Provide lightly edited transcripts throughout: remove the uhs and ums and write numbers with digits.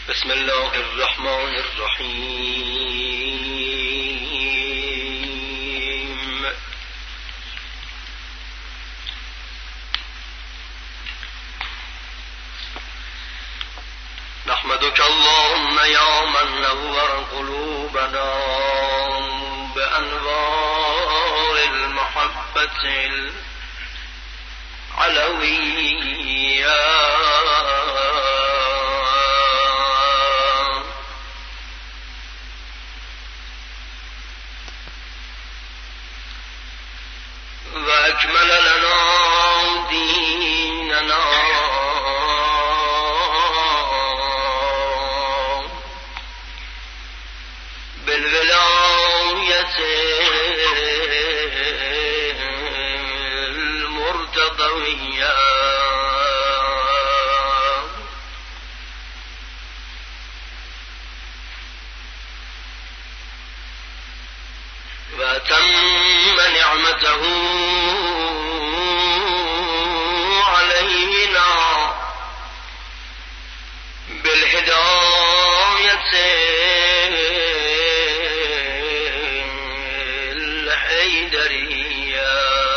بسم الله الرحمن الرحيم. نحمدك اللهم يا من نور قلوبنا بأنوار المحبة العلوية، وأكمل لنا ديننا بالولاية المرتضوية، وأتم نعمته علينا بالهداية الحيدرية،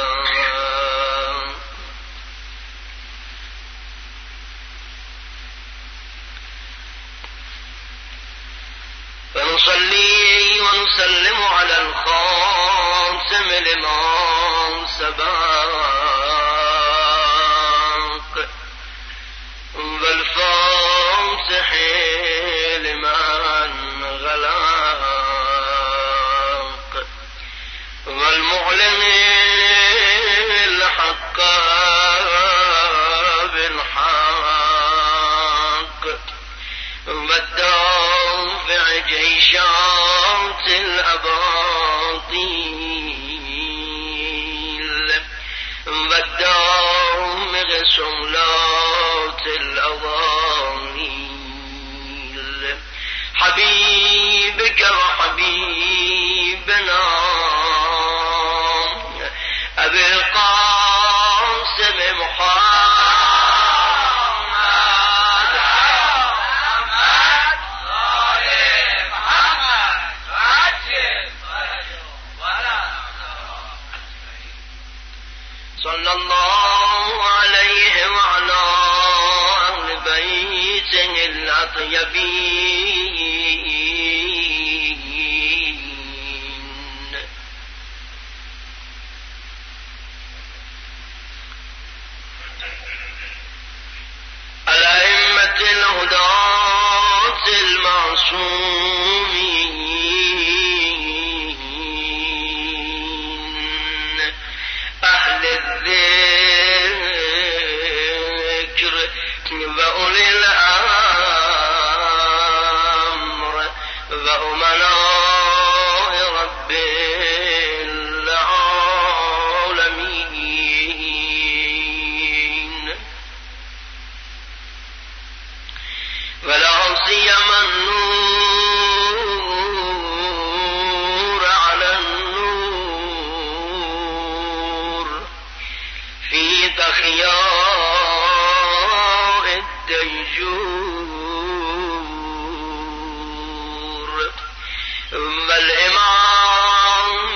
ونصلي ونسلم على الخاتم لما سبق والفاتح لمن غلق والمعلن الحق بالحق والدافع جيشات الأباطيل والدامغ سملات الأضاليل، حبيبك وحبيبنا أبي القاسم محمد صلى الله عليه وعلى أهل بيته الأطيبين، الأئمة الهداة المعصومين، أهل الذكر وأولي الأمر وأمناء رب العالمين، ولا سيما النور على النور في تخياء الديجور، والإمام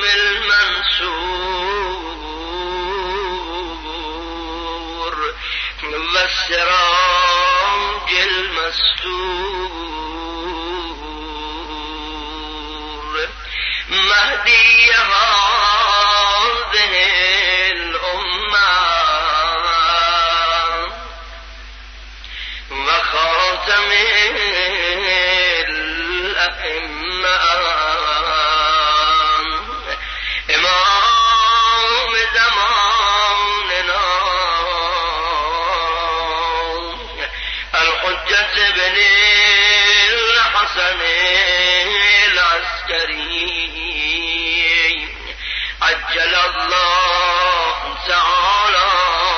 المنصور والسراج المستور، مهدي هذه الأمة وخاتم الأئمة، إمام زماننا الحجة بن الحسن العسكري، عجل الله تعالى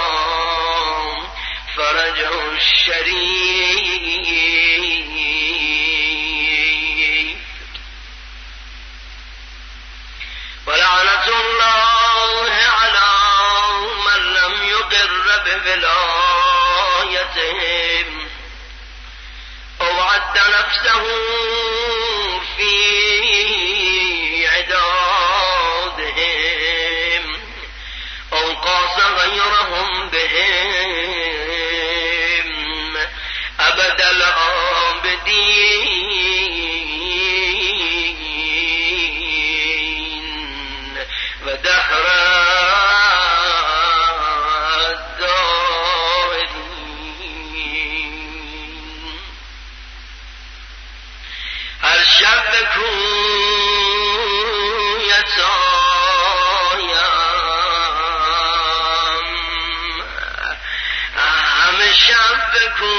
فرجه الشريف، ولعنة الله على من لم يقر بولايتهم ووعد وجد نفسه في عدادهم أو قاس غيرهم بهم أبد العابدين ودهر الدائرين. هر شب شب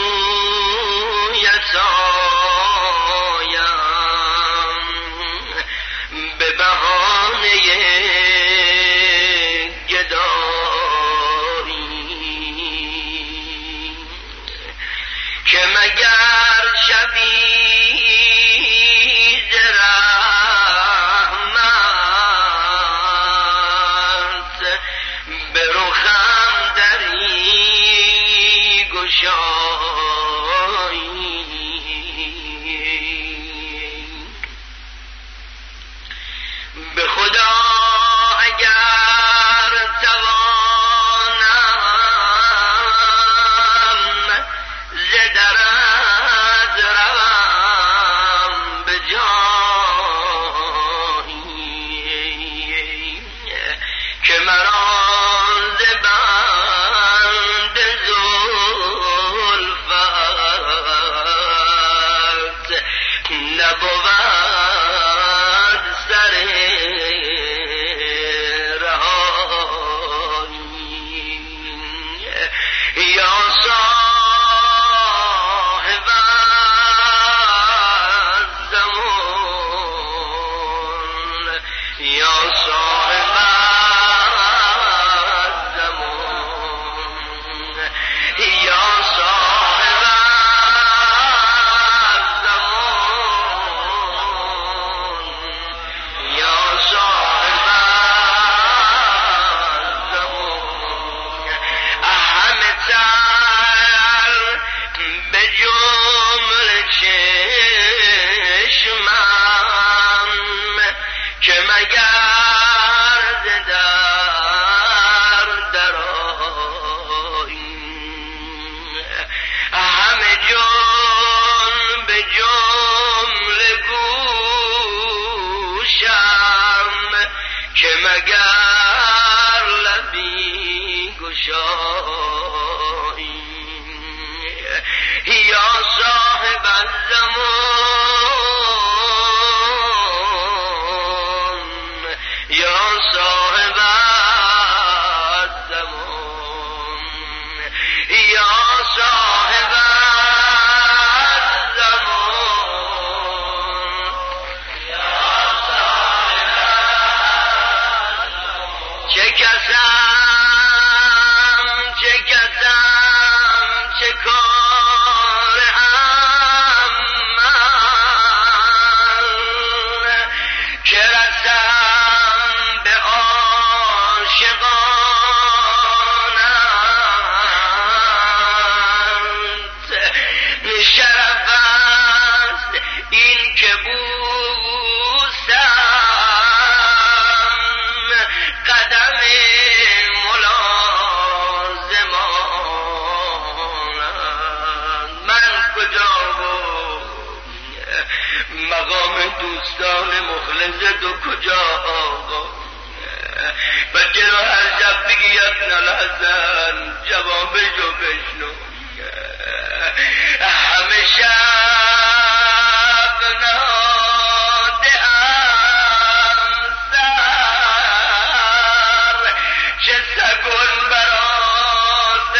کویتایم به بهانه گدایی که مگر شبی ز رحمت به رخم دری گشایی به خدا اگر توانم ز درت روم به جایی که مرا ز بند زلفت نبود سر رهایی. یا صاحب الزمان یا صاحب الزمان یا صاحب الزمان یا صاحب الزمان همه تر به جمله چشمم که مگر ز درآیی همه جان به جمله گوشم که مگر لبی گشایی. یا صاحب الزمان یا صاحب الزمان یا صاحب الزمان یا صاحب الزمان. چه کسم چه کار من که رسم به عاشقانت شرف است این که بوسم قدم ملازمانت. من کجا و مقام دوستان مخلص تو کجا آقا؟ بچه رو هر شب بگی ابن الحسن جوابشو بشنو. همه شب ناده‌ام سر چه سگون برات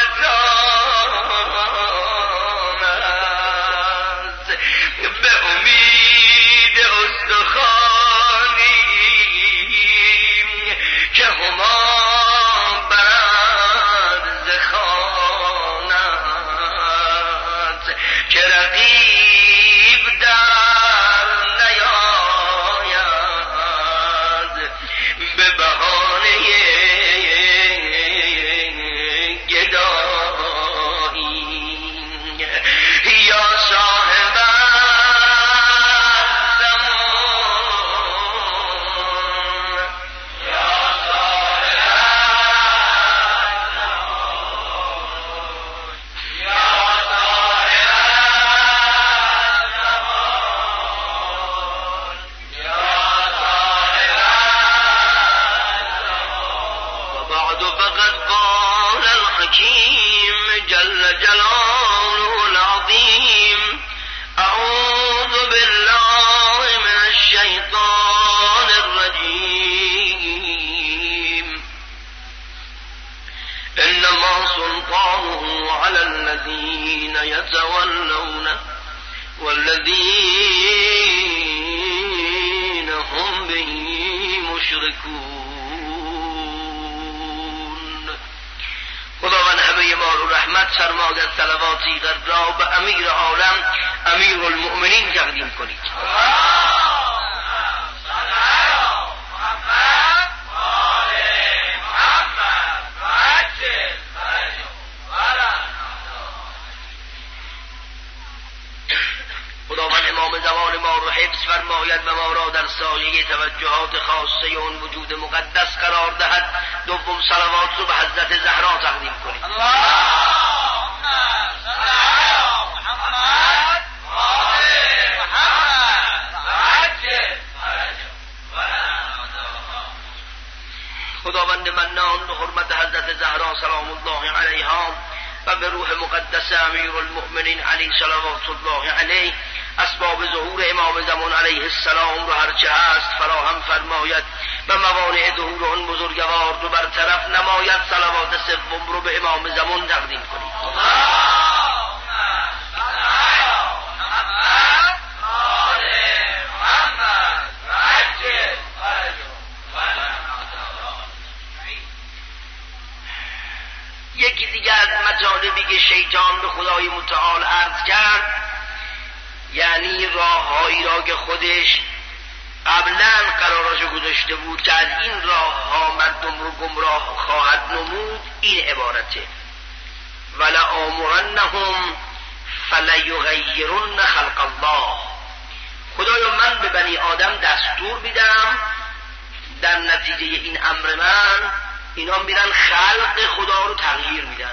است به امید استخوانی که هما برد ز خانت که رقیب در نیاید به بهانه گدایی. یا صاحب يتولونه والذين هم به مشركون. خداوند همه ما رو رحمت فرماید. صلواتی را به امیر عالم امیر المؤمنین تقدیم کنید. خداوند امام زمان ما رو حفظ فرماید و ما را در سایه توجهات خاصه اون وجود مقدس قرار دهد. دوم صلوات رو به حضرت زهرا تقدیم کنید. خداوند منان به حرمت حضرت زهرا سلام الله علیها و به روح مقدس امیر المؤمنین علی صلوات الله علیه اسباب ظهور امام زمان علیه السلام رو هرچه هست فراهم فرماید و موانع ظهور اون بزرگوار رو برطرف نماید. صلوات سوم رو به امام زمان تقدیم کنید. یکی دیگر از مطالبی که شیطان به خدای متعال عرض کرد، یعنی راههایی را که خودش قبلا قراراشو گذاشته بود که از این راه مردم رو گمراه خواهد نمود، این عبارته: ولآمرنهم فلیغیرن خلق الله. خدایا من به بنی آدم دستور میدم در نتیجه این امر من اینا میرن خلق خدا رو تغییر میدن.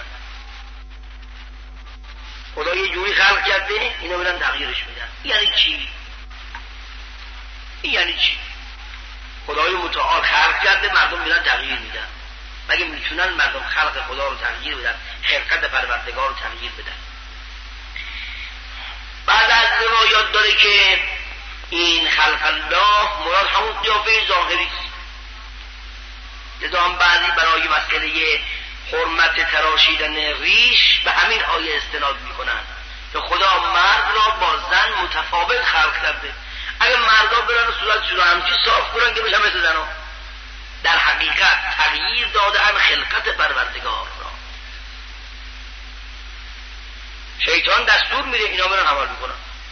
خدا یه جوری خلق کرده اینا میرن تغییرش میدن. یعنی چی؟ یعنی چی؟ خدای متعال خلق کرده مردم میرن تغییر میدن. مگه میتونن مردم خلق خدا رو تغییر بدن؟ خلقت پروردگار رو تغییر بدن؟ بعد از روایات داره که این خلق الله مراد همون قیافه ظاهری است. لذا هم بعضی برای مسئله حرمت تراشیدن ریش به همین آیه استناد میکنن که خدا مرد را با زن متفاوت خلق کرده. اگر مردا برن صورتشون رو همچی صاف کنن که بشن مثل زنها، در حقیقت تغییر دادن خلقت پروردگار را. شیطان دستور میده اینا برن عمل میکنن.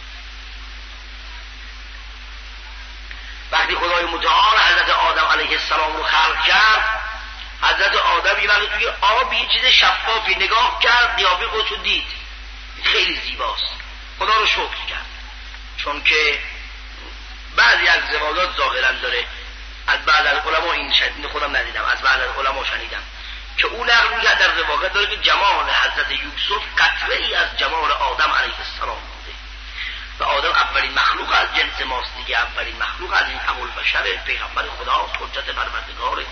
وقتی خدای متعال حضرت آدم علیه السلام رو خلق کرد، حضرت آدم یه وقتی توی آب یه چیز شفافی نگاه کرد، قیافه خودش رو دید، خیلی زیباست، خدا رو شکر کرد. چون که بعضی از روایات ظاهرا داره از بعض از علما، این خودم ندیدم، از بعض از علما شنیدم که او نقل می‌کرد در روایات داره که جمال حضرت یوسف قطره ای از جمال آدم علیه السلام بوده و آدم اولین مخلوق از جنس ماست دیگه، اولین مخلوق از این ابوالبشر پیغمبر خدا، حجت پروردگاره.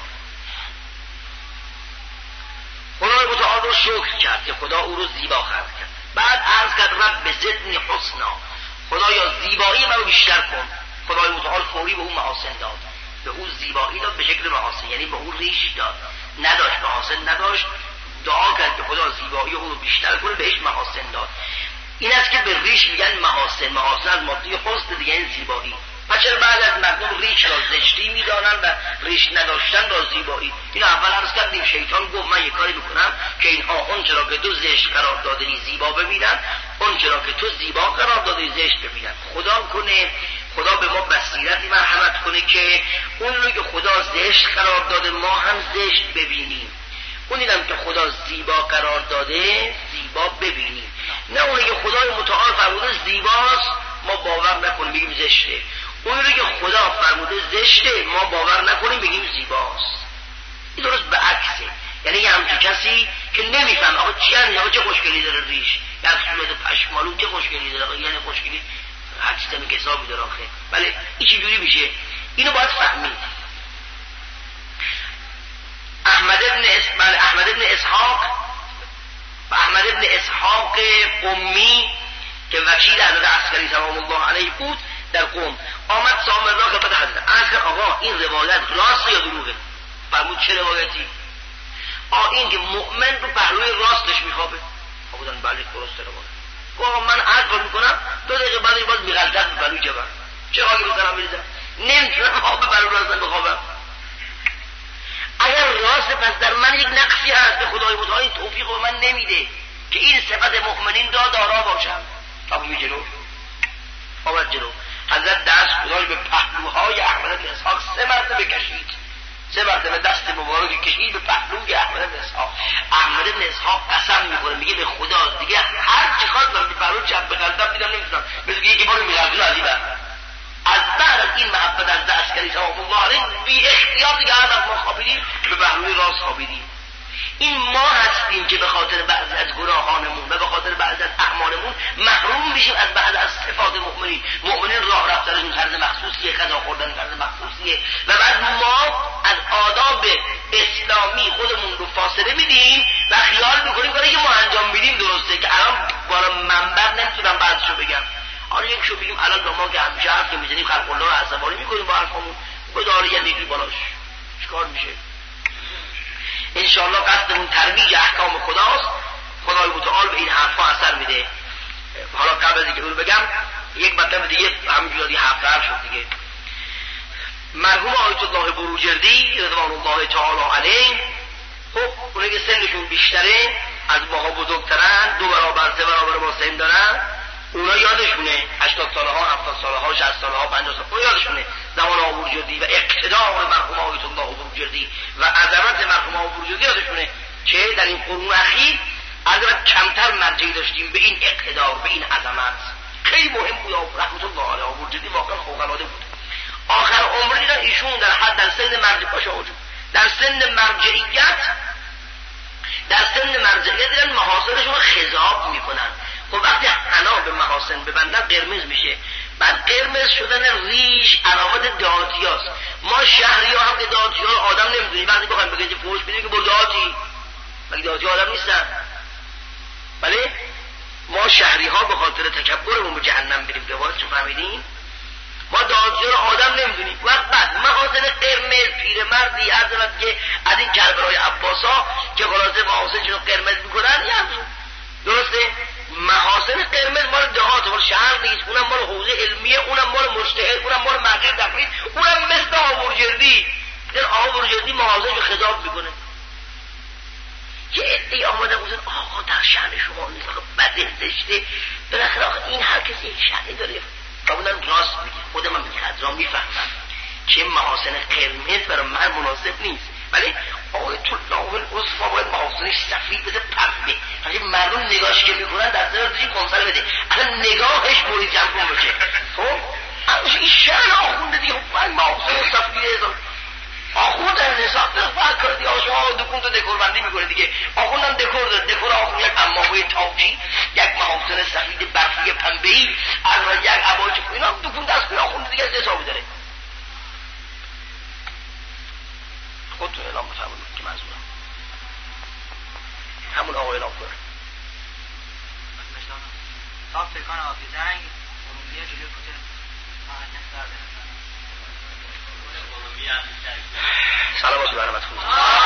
خدای متعال رو شکر کرد که خدا او رو زیبا خلق کرد. بعد عرض کرد رب زدنی حسنا، خدایا زیبایی منو بیشتر کن. خدای متعال فوری به او محاسن داد، به او زیبایی داد به شکل محاسن، یعنی به او ریش داد، نداشت محاسن نداشت، دعا کرد که خدا زیبایی او رو بیشتر کنه، بهش محاسن داد. این است که به ریش میگن محاسن. محاسن از ماده حسن دیگه، این زیبایی. پس چرا بعد از مردم ریش را زشتی میدانن و ریش نداشتن را زیبایی؟ این اول عرض کردیم شیطان گفت من یک کاری بکنم که اینها اونچه را که تو زشت قرار دادنی زیبا ببینن، اونچه را که تو زیبا قرار دادنی زشت ببینن. خدا کنه خدا به ما بصیرتی مرحمت کنه که اون رو که خدا زشت قرار داده ما هم زشت ببینیم، اونی هم که خدا زیبا قرار داده زیبا ببینیم. نه اونی که خدای متعال فرموده زیباست ما باور نکنیم بگیم زشته، اونی رو که خدا فرموده زشته ما باور نکنیم بگیم زیباست. این درست به عکسه. یعنی یه همچه کسی که نمیفهم آقا چی هست، آقا چه خوشگلی داره ریش، یک صورت پشمالو چه خوشگلی داره، یعنی خوشگلی حدیثم که حسابی داره آخه. بله این چی جوری میشه؟ اینو باید فهمید. احمد ابن اسحاق و احمد ابن اسحاق قمی که وکیل حضرت عسکری سلام الله علیه بود در قم، آمد سامر را خدمت حضرت عرض کرد آقا این روایت راست یا دروغه؟ فرمود چه روایتی؟ این که مؤمن رو پهلوی راستش میخوابه. بودن بله درست روایت. گفت من هر کار میکنم 2 دقیقه بعد باز میغلطم به بلوچه من چه خاکی بزنم بریزم نمیتونم آب بلو راستم بخوابم. اگر راست پس در من یک نقصی هست به خدای متعال این توفیق به من نمیده که این صفت مؤمنین دارا باشم. آمد جلو حضرت دست گذاشت به پهلوهای احمد بن اسحاق 3 مرتبه کشید، 3 مرتبه دست مبارک کشید به پهلوی احمد بن اسحاق. احمد بن اسحاق قسم میکنه میگه به خدا دیگه هر چی خواست من پهلو چپ بغلطم دیدم نمیتونم، مثل یکی بارو میغلطون عزیزم از بعد از این محبت از عسکری سلام الله علیه بی اختیار دیگه از ما خوابیدیم به پهلوی راست خوابیدیم. این ما هستیم که به خاطر بعضی از گناهانمون و به خاطر بعضی از اعمالمون محروم میشیم از بعض از صفات مؤمنین. مؤمنین راه رفتنشون طرز مخصوصیه، غذا خوردن طرز مخصوصیه و بعد ما از آداب اسلامی خودمون رو فاصله میدیم و خیال میکنیم کاری که ما انجام میدیم درسته، که الان بالا منبر نمیتونم بعضشو بگم. آره یکشو بگیم الان ما که همیشه حرف که میزنیم خلق الله رو عصبانی میکنیم با حرفمون بداره یه میگی بالاش چیکار میشه؟ انشاءالله قصدمون ترویج احکام خداست. خدای متعال به این حرفا اثر میده. حالا قبل از اینکه اون بگم یک مطلب دیگه همینجوری حرف شد دیگه. مرحوم آیت الله بروجردی رضوان الله تعالی علیه، خب اونایی که سنشون بیشتره از ماها بزرگترن، 2 برابر 3 برابر ما سن دارن، اونا یادشونه 80 ساله ها 70 ساله ها 60 ساله ها 50 ساله ها یادشونه زمان آبروجردی و اقتدار مرحوم آیت الله بروجردی و عظمت مرحوم بروجردی یادشونه که در این قرون اخیر البته کمتر مرجعی داشتیم به این اقتدار به این عظمت. خیلی مهم بود رحمت الله علیه بروجردی، واقعا فوق‌العاده بود. آخر عمر دیدن ایشون در حد در سن مرجع باشه در سن مرجعیت دیدن محاصرشون رو خضاب میکنن. خب وقتی حنا به محاسن ببندن قرمز میشه، بعد قرمز شدن ریش علامت دعاتی هست. ما شهری ها هم که دعاتی ها آدم نمیدونیم، وقتی بخوایم بگید فوش بدیم که با دعاتی مگه دعاتی آدم نیستن؟ بله ما شهری ها به خاطر تکبرمون به جهنم بریم به واسه فهمیدین؟ ما دعاتی ها آدم نمیدونیم. وقت بعد محاسن قرمز پیرمردی حضرت که از این کربلای عباسا که خلاصه محاسنشون قرمز میکنن یعنی درسته؟ محاسن قرمز مال دهات مال شهر نیست، اونم مال حوزه علمیه، اونم مال مجتهد، اونم مال مرجع تقلید، اونم مثل آبروجردی. این آبروجردی محاسنشو خضاب میکنه. یه عده‌ای آمدن گفتن آقا در شأن شما نیست، بده زشته، بالاخره آخه این هر کسی یک شأنی داره. قبولن راست میگه، خود من میخواد را میفهمم که محاسن قرمز برای من مناسب نیست، ولی آیت الله العظما باید محاسنش سفید بده پنبه. همچنین مردم نگاهش که میکنن در سر دوشی کنسل بده اصلا نگاهش موری جمعون باشه. خب همشه این شهر آخونده دیگه باید محاسن سفید ازان آخوند در نصاب در فرق کرد دیگه شما دکون تو دکور بندی میکنه دیگه. آخوندم دکور داد، دکور آخوند یک اماموی تاجی، یک محاسن سفید برفی پنبهی، از یک عباج اینا دکون دست کنه آخوند دیگه از حسابی داره. خودتون اعلام بفرمایید که منظورم همون آقا اعلام کنه. تا فکان آفی زنگ ارومیه جلوی کتر نفتر سلام باشی برنامت خود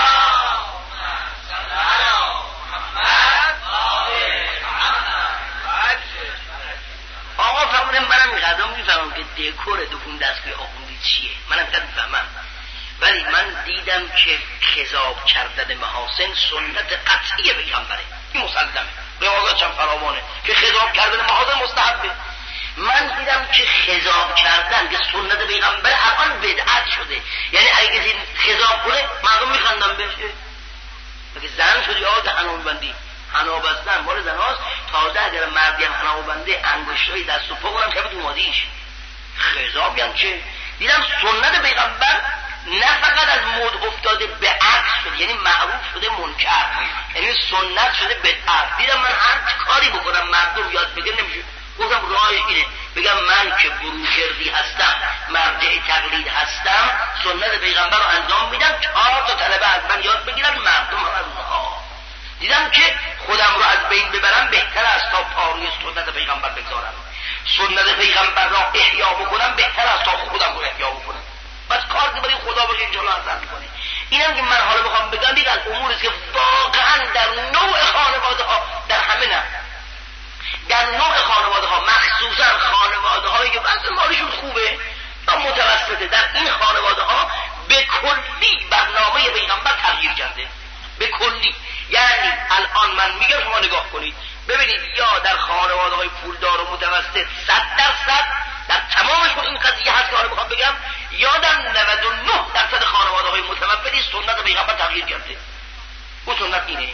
آقا فرمونه منم این قدم میفهمم که دکور دکون دستگاه آخوندی چیه، منم قدم میفهمم، ولی من دیدم که خضاب کردن محاسن سنت قطعی پیغمبره، این مسلمه، روایات هم فراوانه که خضاب کردن محاسن مستحبه. من دیدم که خضاب کردن که سنت پیغمبر الان بدعت شده، یعنی اگه کسی خضاب کنه مردم میخندن بهش. اگه زن شدی آقا حنا بندی، حنا بستن مال زن هاست، تازه اگر مردی هم حنا بنده انگشتای دست و پا کنم که تو مادیش خضابی هم چه. دیدم سنت پیغمبر نه فقط از مد افتاده به عکس شده، یعنی معروف شده منکر، یعنی سنت شده بدعت. دیدم من هر کاری بکنم مردم یاد بگیرن نمیشه. گفتم راهش اینه بگم من که بروجردی هستم، مرجع تقلید هستم، سنت پیغمبر رو انجام میدم، 4 تا طلبه از من یاد بگیرن، مردم هم از اونها. دیدم که خودم رو از بین ببرم بهتر است تا پاروی سنت پیغمبر بگذارم، سنت پیغمبر را احیا بکنم بهتر است تا خودم رو احیا بکنم. بس کار که برای خدا باشه انشاءالله اثر میکنه. اینم که من حالا بخوام بگم دیگه از اموری که واقعا در نوع خانواده ها در همه نه در نوع خانواده ها، مخصوصا خانواده هایی که اصلا مالشون خوبه یا متوسطه، در این خانواده ها به کلی برنامه پیغمبر تغییر کرده، به کلی. یعنی الان من میگم شما نگاه کنید ببینید، یا در خانواده های پولدار و متوسط 100% در تمامشون این قضیه هست که حالا میخوام بگم، یا در 99% خانواده های متوسطی سنت پیغمبر تغییر کرده. اون سنت اینه.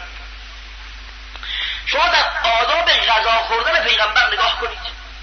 شما در آداب غذا خوردن پیغمبر نگاه کنید،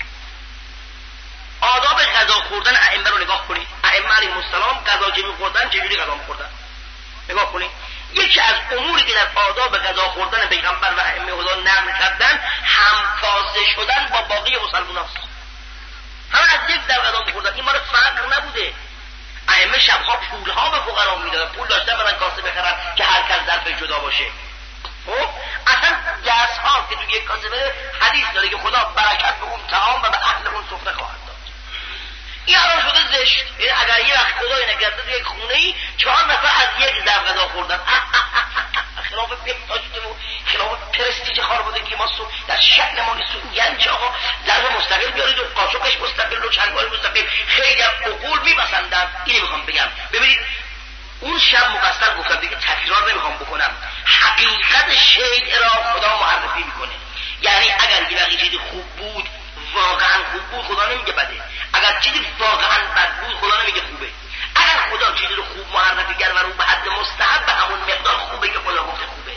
آداب غذا خوردن ائمه رو نگاه کنید. ائمه علیهم السلام غذا چه می‌خوردن، چجوری غذا می‌خوردن نگاه کنید. یکی از اموری که در آداب غذا خوردن پیغمبر و ائمه خدا نقل کردن، همکاسه شدن با باقی مسلمان‌هاست. همه از یک در غذا می‌خوردن. این مال فقر نبوده. ائمه شب‌ها پول‌ها به فقرا میدادن، پول داشتن برن کاسه بخرن که هر کس ظرف جدا باشه. خب اصلا دست ها که تو یک کاسه بره، حدیث داره که خدا برکت به اون طعام و به اهل اون سفره خواهد داد. این الان شده زشت. یعنی اگر یه وقت خدای نگرده تو یک خونه‌ای 4 نفر از یک ظرف غذا خوردن، خلاف بهداشت و خلاف پرستیژ خانوادگی ما در شأن ما نیست. یعنی چه آقا ظرف مستقل بیارید و قاشقش مستقل و چنگال مستقل، خیلی از عقول میپسندن. اینو میخوام بگم. ببینید اون شب مقصر گفتم دیگه تکرار نمیخوام بکنم، حقیقت شیء را خدا معرفی میکنه. یعنی اگر یه چیزی خوب بود، واقعا خوب بود، خدا نمیگه بده. اگر چیزی واقعا بد بود، خدا نمیگه خوبه. اگر خدا چیزی رو خوب معرفی کرد و رو به حد مستحب، به همون مقدار خوبه که خدا گفته خوبه.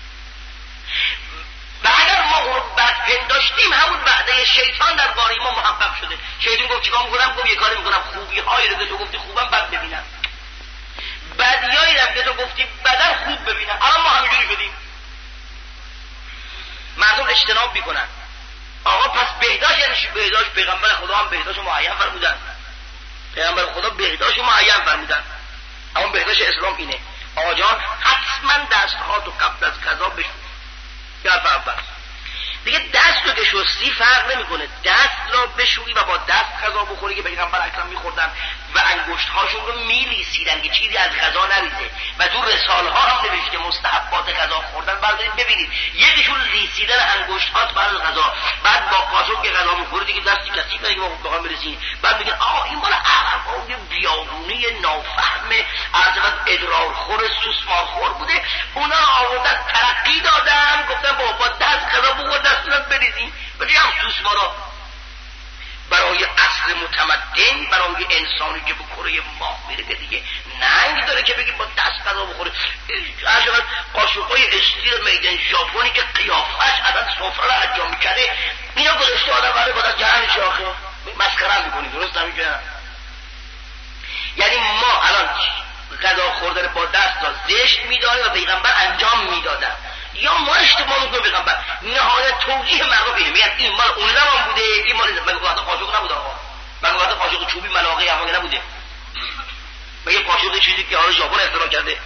و اگر ما اون رو بد پنداشتیم، همون وعده شیطان در باره ما محقق شده. شیطان گفت چیکار میکنم؟ گفت یه کاری میکنم خوبی هایی رو که تو گفتی خوبم بد ببینم، بدیایی هم که تو گفتی بدن خوب ببینم. الان ما همینجوری شدیم، مردم اجتناب میکنن. آقا پس بهداشت یعنی چی؟ بهداشت پیغمبر خدا هم بهداشت معین فرمودن، پیغمبر خدا بهداشت معین فرمودن. اما بهداشت اسلام اینه آقا جان حتما دستهاتو قبل از غذا بشوی. یا اول دیگه دست رو که شستی فرق نمیکنه، دست رو بشویی و با دست غذا بخوری که پیغمبر اکرم میخوردن و انگشت هاشون رو میلیسیدن که چیزی از غذا نریزه. و تو رساله ها هم نوشته مستحبات غذا خوردن. بردارید ببینید، یکیشون لیسیدن انگشت هات بعد از غذا، بعد با قاشق که غذا میخوری دیگه دستی کثیف نگه ما بخوام برسین، بعد میگن این مال عربای بیابونی نافهم عرض ادرارخور سوسمارخور بوده، اونا آوردن ترقی دادن، گفتن با دست غذا بخور، دستونت بریزین. ولی هم سوسمارا برای عصر متمدن، برای انسانی که به کره ماه میره که دیگه ننگ داره که بگی با دست غذا بخوره. عجبا قاشقای استیل میدان ژاپنی که قیافش عدد سفره رو انجام میکنه، اینا گذاشته آدم برای با دست جهن شاخه مسخره میکنی. درست نمیگه؟ یعنی ما الان غذا خوردن با دست را زشت میدانیم و پیغمبر انجام میدادن، یا ما اشتباه میکنیم. پیغمبر نهایت توجیه مردم میگه این مال اون زمان بوده، این مال مگه وقت قاشق نبوده آقا؟ مگه وقت قاشق چوبی ملاقه هم نبوده؟ مگه قاشق چیزی که حالا ژاپن اختراع کرده؟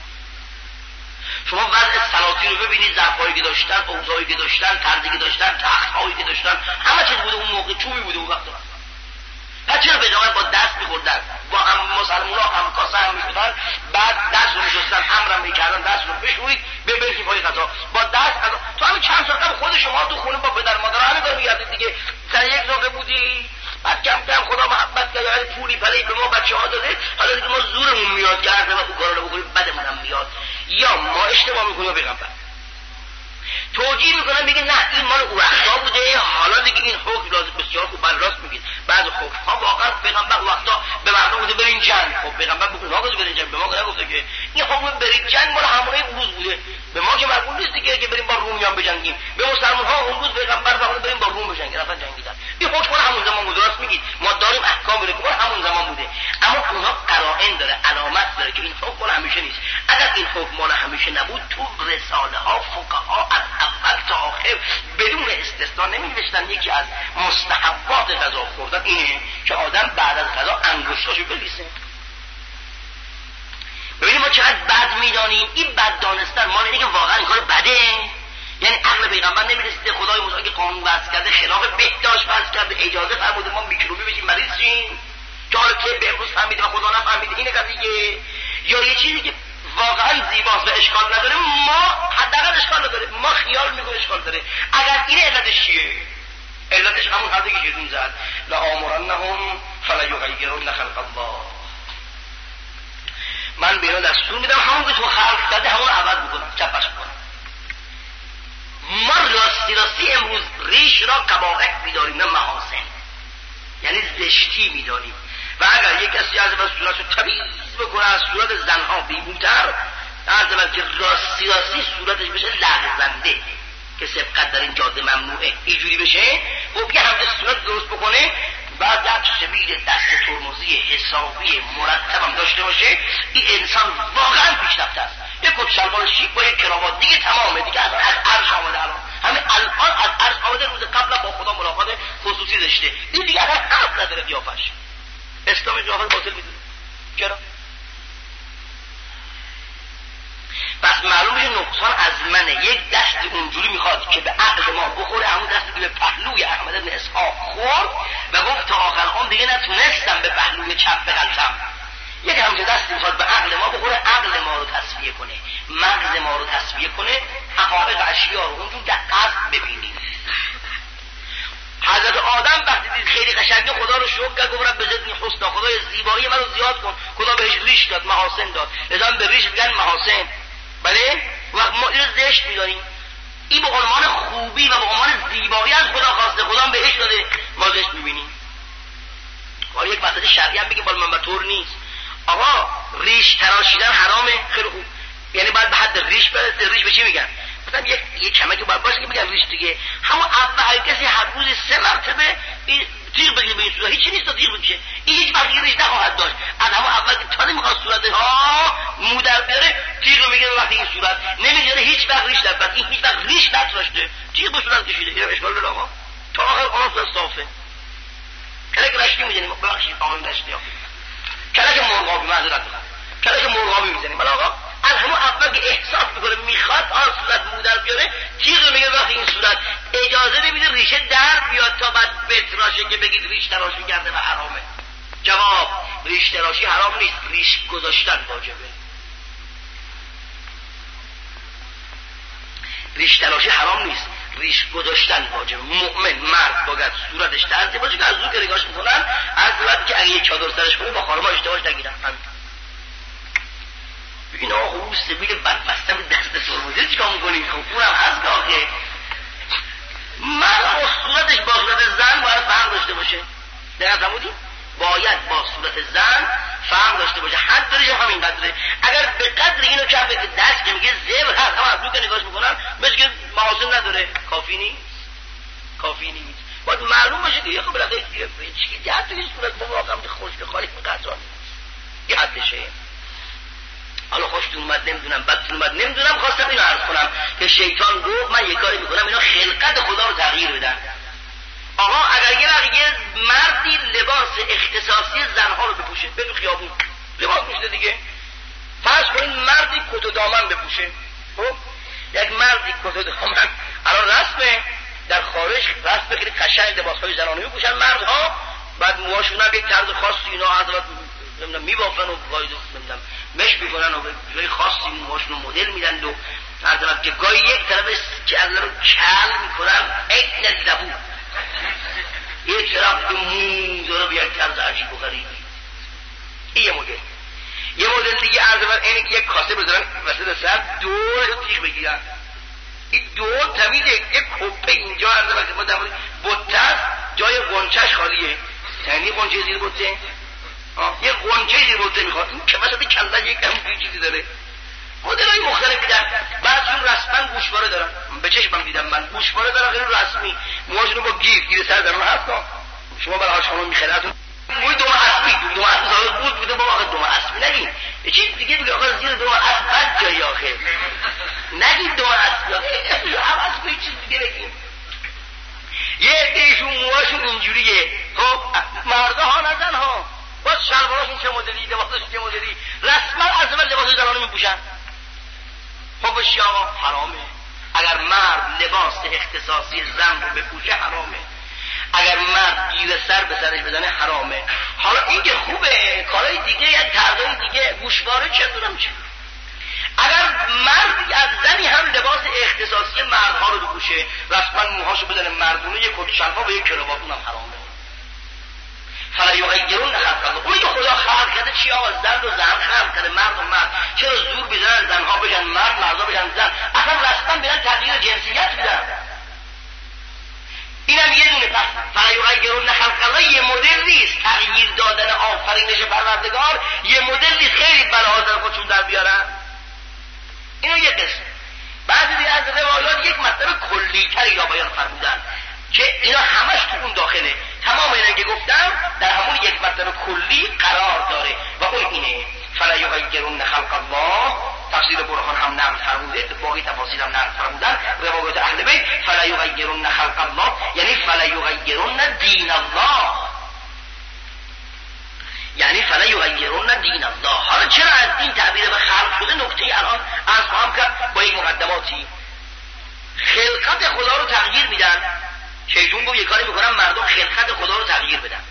شما وضع سلاطین رو ببینید، ظرفایی که داشتن، اوضاعی که داشتن، طرزی که داشتن، تخت‌هایی که داشتن، همه چیز بوده. اون موقع چوبی بوده اون وقت. پس چرا پیغمبر با دست می‌خوردن؟ با هم مسلمان‌ها هم کاسه هم می‌شدن، بعد دست رو می‌شستن، امرم می‌کردن دست رو بشویید ببرید پای غذا. با دست غذا. تو همین چند سال قبل خود شما تو خونه با پدر مادر همین کارو می‌کردید دیگه. سر یک زوجه بودی، بعد کم کم خدا محبت کرد، یعنی پولی پلی به ما بچه‌ها داده، حالا دیگه ما زورمون میاد که هر وقت اون کارا رو بکنیم بدمون هم میاد. یا ما اشتباه می‌کنیم پیغمبر توجیه میکنن میگه نه این مال او وقتا بوده، حالا دیگه این حکم لازم. بسیار خوب راست میگید. بعض حکم ها واقعا پیغمبر وقتا به مردم گفته برین جنگ. خب پیغمبر بگه آقا برین جنگ، به ما نگفته که این حکم برین جنگ مال همونه امروز بوده. به ما که معقول نیست دیگه که بریم با رومیان بجنگیم. به مسلمان ها اون روز پیغمبر فرمود بریم با روم بجنگیم، رفتن جنگیدن. این حکم همون زمان بوده. راست میگید، ما داریم احکام رو که همون زمان بوده، اما اونها قرائن داره، علامت داره که این حکم مال همیشه نیست. اگر این حکم مال همیشه نبود، تو رساله ها فقها از اول تا آخر بدون استثنا نمی‌نوشتن یکی از مستحبات غذا خوردن اینه که آدم بعد از غذا انگشتاشو بلیسه. ببینید ما چقدر بد میدانیم. این بد دانستن مال اینه که واقعا این کار بده. یعنی عقل پیغمبر نمیرسیده، خدای متعال که قانون وضع کرده، خلاف بهداشت وضع کرده، اجازه فرموده ما میکروبی بشیم مریض شیم، که حالا که به امروز فهمیده و خدا نفهمیده اینه قضیه. یا یه چیزی که واقعا زیباست و اشکال نداره، ما حداقل اشکال نداره، ما خیال میکنیم اشکال داره. اگر این علتش چیه؟ علتش همون حرفی که جدون زد لآمرنهم فلیغیرن خلق الله. من به اینا دستور میدم همون که تو خلق کرده همون عوض میکنم، چپش میکنم. ما راستی امروز ریش را قباحت میداریم نه محاسن، یعنی زشتی میداریم. و اگر یک کسی از صورت رو تمیز بکنه از صورت زنها بیبوتر، از که راستی صورتش بشه لغزنده که سبقت در این جاده ممنوعه، اینجوری بشه و بگه همه صورت درست بکنه، بعد یک سبیل دست ترمزی حسابی مرتبم داشته باشه، این انسان واقعا پیشرفته است. یک کت شلوار شیک با یک کراوات دیگه تمامه، دیگه از عرش آمده. الان از عرش آمده، روز قبل با خدا ملاقات خصوصی داشته، این دیگه اصلا حرف نداره قیافش. اسلام قیافش باطل میدونه. چرا؟ پس معلوم میشه نقصان از منه. یک دست اونجوری میخواد که به عقل ما بخوره، همون دستی که به پهلوی احمد بن اسحاق خورد و گفت تا آخر عمر دیگه نتونستم به پهلوی چپ بغلطم. یک همچه دستی میخواد به عقل ما بخوره، عقل ما رو تصفیه کنه، مغز ما رو تصفیه کنه، حقایق اشیا رو اونجور در قصد ببینیم. حضرت آدم وقتی دید خیلی قشنگه خدا رو شکر کرد، گفت رب زدنی حسنا، خدای زیبایی منو زیاد کن. خدا بهش ریش داد، محاسن داد، لذا به ریش میگن محاسن. بله وقت ما اینو زشت میداریم، این به عنوان خوبی و به عنوان زیبایی از خدا خواسته، خدا هم بهش داده، ما زشت میبینیم. حالا یک مسئله شرعی هم بگیم، بالا من طور نیست. آقا ریش تراشیدن حرامه، خیلی خوب، یعنی باید به حد ریش برسه. ریش به چی میگن؟ مثلا یک کمکی باید باشه که میگن ریش دیگه. همون اول کسی هر روز 3 مرتبه تیغ بگیره به این صورت، هیچی نیست تا تیغ بکشه، این هیچ وقت ریش نخواهد داشت. از همون اول که تا نمیخواد صورت مودر بیاره تیغ رو میگیره، وقتی این صورت نمیگیره هیچ وقت ریش نبرد، این هیچ وقت ریش نتراشته، تیغ به صورت کشیده، اینم اشکال داره آقا، تا آخر آن صافه. کلک رشتی میزنیم، ببخشید آقایون رشتی ها، کلک مرغابی، معذرت میخوام، کلک مرغابی میزنیم. ولی آقا از همون اول که احساس میکنه میخواد آن صورت مودر بیاره، تیغ میگه وقتی این صورت اجازه نمیده ریشه در بیاد تا بعد بتراشه که بگید ریش تراشی کرده و حرامه. جواب: ریش تراشی حرام نیست، ریش گذاشتن واجبه. ریش تراشی حرام نیست، ریش گذاشتن واجبه. مؤمن مرد باید صورتش درزه باشه که از رو که نگاش میکنن، از صورت که اگه یک چادر سرش کنه با خانم‌ها اشتباهش نگیرن. این آقا اون سبیل بربسته به دست ترمزی چیکار میکنی؟ خب اونم هست که آقا مرد با صورتش با صورت زن باید فهم داشته باشه. دقیق نمودیم؟ باید با صورت زن فهم داشته باشه، حد دارش همین قدره. اگر به قدر اینو کفه که دست که میگه زبر هست، همه از رو که نگاش میکنن مثل که محاسن نداره، کافی نیست. باید معلوم باشه که خب بلده چی جهت توی صورت با واقعا خوشک خالی قطران یه حدشه. حالا خوشتون اومد نمیدونم، بدتون اومد نمیدونم، خواستم اینو عرض کنم که شیطان گفت من یک کاری میکنم اینا خلقت خدا رو تغییر بدن. آقا اگر یه مردی لباس اختصاصی زنها رو بپوشه، به خیابون لباس پوشیده دیگه، فرض کنید مردی کت و دامن بپوشه. خب یک مردی کت و دامن الان رسمه در خارج، رسمه که قشنگ لباسهای زنانه میپوشن مردها، بعد موهاشون هم یک طرز خاصی اینا حضرت نمیدونم میبافن و نمیدونم مش میکنن و به جای خاصی موهاشون مدل میدن و حضرت که گاهی یک طرفش که از رو کل میکنن عین زبون، یک طرف مو داره به یک طرز عجیب و غریبی. این یه مدل دیگه حضرت اینه که یک کاسه بذارن وسط سر دور تیغ بگیرن، این دور تمیزه، یک کپه اینجا حضرت که ما در مورد بطه است، جای قنچهش خالیه، یعنی قنچه زیر بطه، یه قنچه زیر بطه میخواد، این که مثلا کلش یک همون چیزی داره، مدل‌های مختلف دیدن. بعضیون رسما گوشواره دارن، به چشمم دیدم من گوشواره دارن غیر رسمی، موهاشون رو با گیر سر دارن. هست شما برای شما میخرید موی دوم اسبی بود بوده با واقع دوم اسبی نگید، یه چیز دیگه بگید آقا زیر دوم اسب بد جایی آخه نگید دوم اسبی آخه عوض کنید چیز دیگه بگید. یه عده‌شون موهاشون اینجوریه، خب مرده ها نه زن ها، باز شلواراشون چه مدلی، لباساشون چه مدلی، رسما از اول لباس زنانه میپوشن. خب آقا حرامه. اگر مرد لباس اختصاصی زن رو بپوشه حرامه، اگر مرد گیر سر به سرش بزنه حرامه. حالا این که خوبه، کارهای دیگه یا طرحهای دیگه گوشواره چه دونم چه، اگر اختصاصی مردها رو بپوشه، رسما موهاشو بدن مردونه، یک کت شلوار و یک کراوات، اونم حرامه. فلا یغیرن خلق الله. اونی که خدا خلق کرده چی آقا؟ زن و زن خلق کرده، مرد و مرد. چرا زور بزنن زنها بشن مرد، مردها بشن زن؟ اصلا رسما بیان تغییر جنسیت میدن. اینم یه دونه. پس فلا یغیرن خلق الله یه مدل نیست، تغییر دادن آفرینش پروردگار یه مدل نیست خیلی بلاها در خودشون در بیارن. اینو یه قسم. بعضی دیگه از روایات یک مطلب کلی‌تری را بیان فرمودن که اینا همش تو اون داخله. تمام اینا که گفتم در همون یک مطلب کلی قرار داره و اون اینه فلا یغیرن خلق الله. تفسیر برهان هم نقل فرموده، باقی تفاسیر هم نقل فرمودن روایات اهل بیت. فلا یغیرن خلق الله یعنی فلا یغیرن دین الله، یعنی فلا یغیرن دین الله. حالا چرا از این تعبیر به خلق شده؟ نکته الان عرض خواهم کرد با این مقدماتی. خلقت خدا رو تغییر میدن. شیطان گفت یه کاری میکنم مردم خلقت خدا رو تغییر بدن.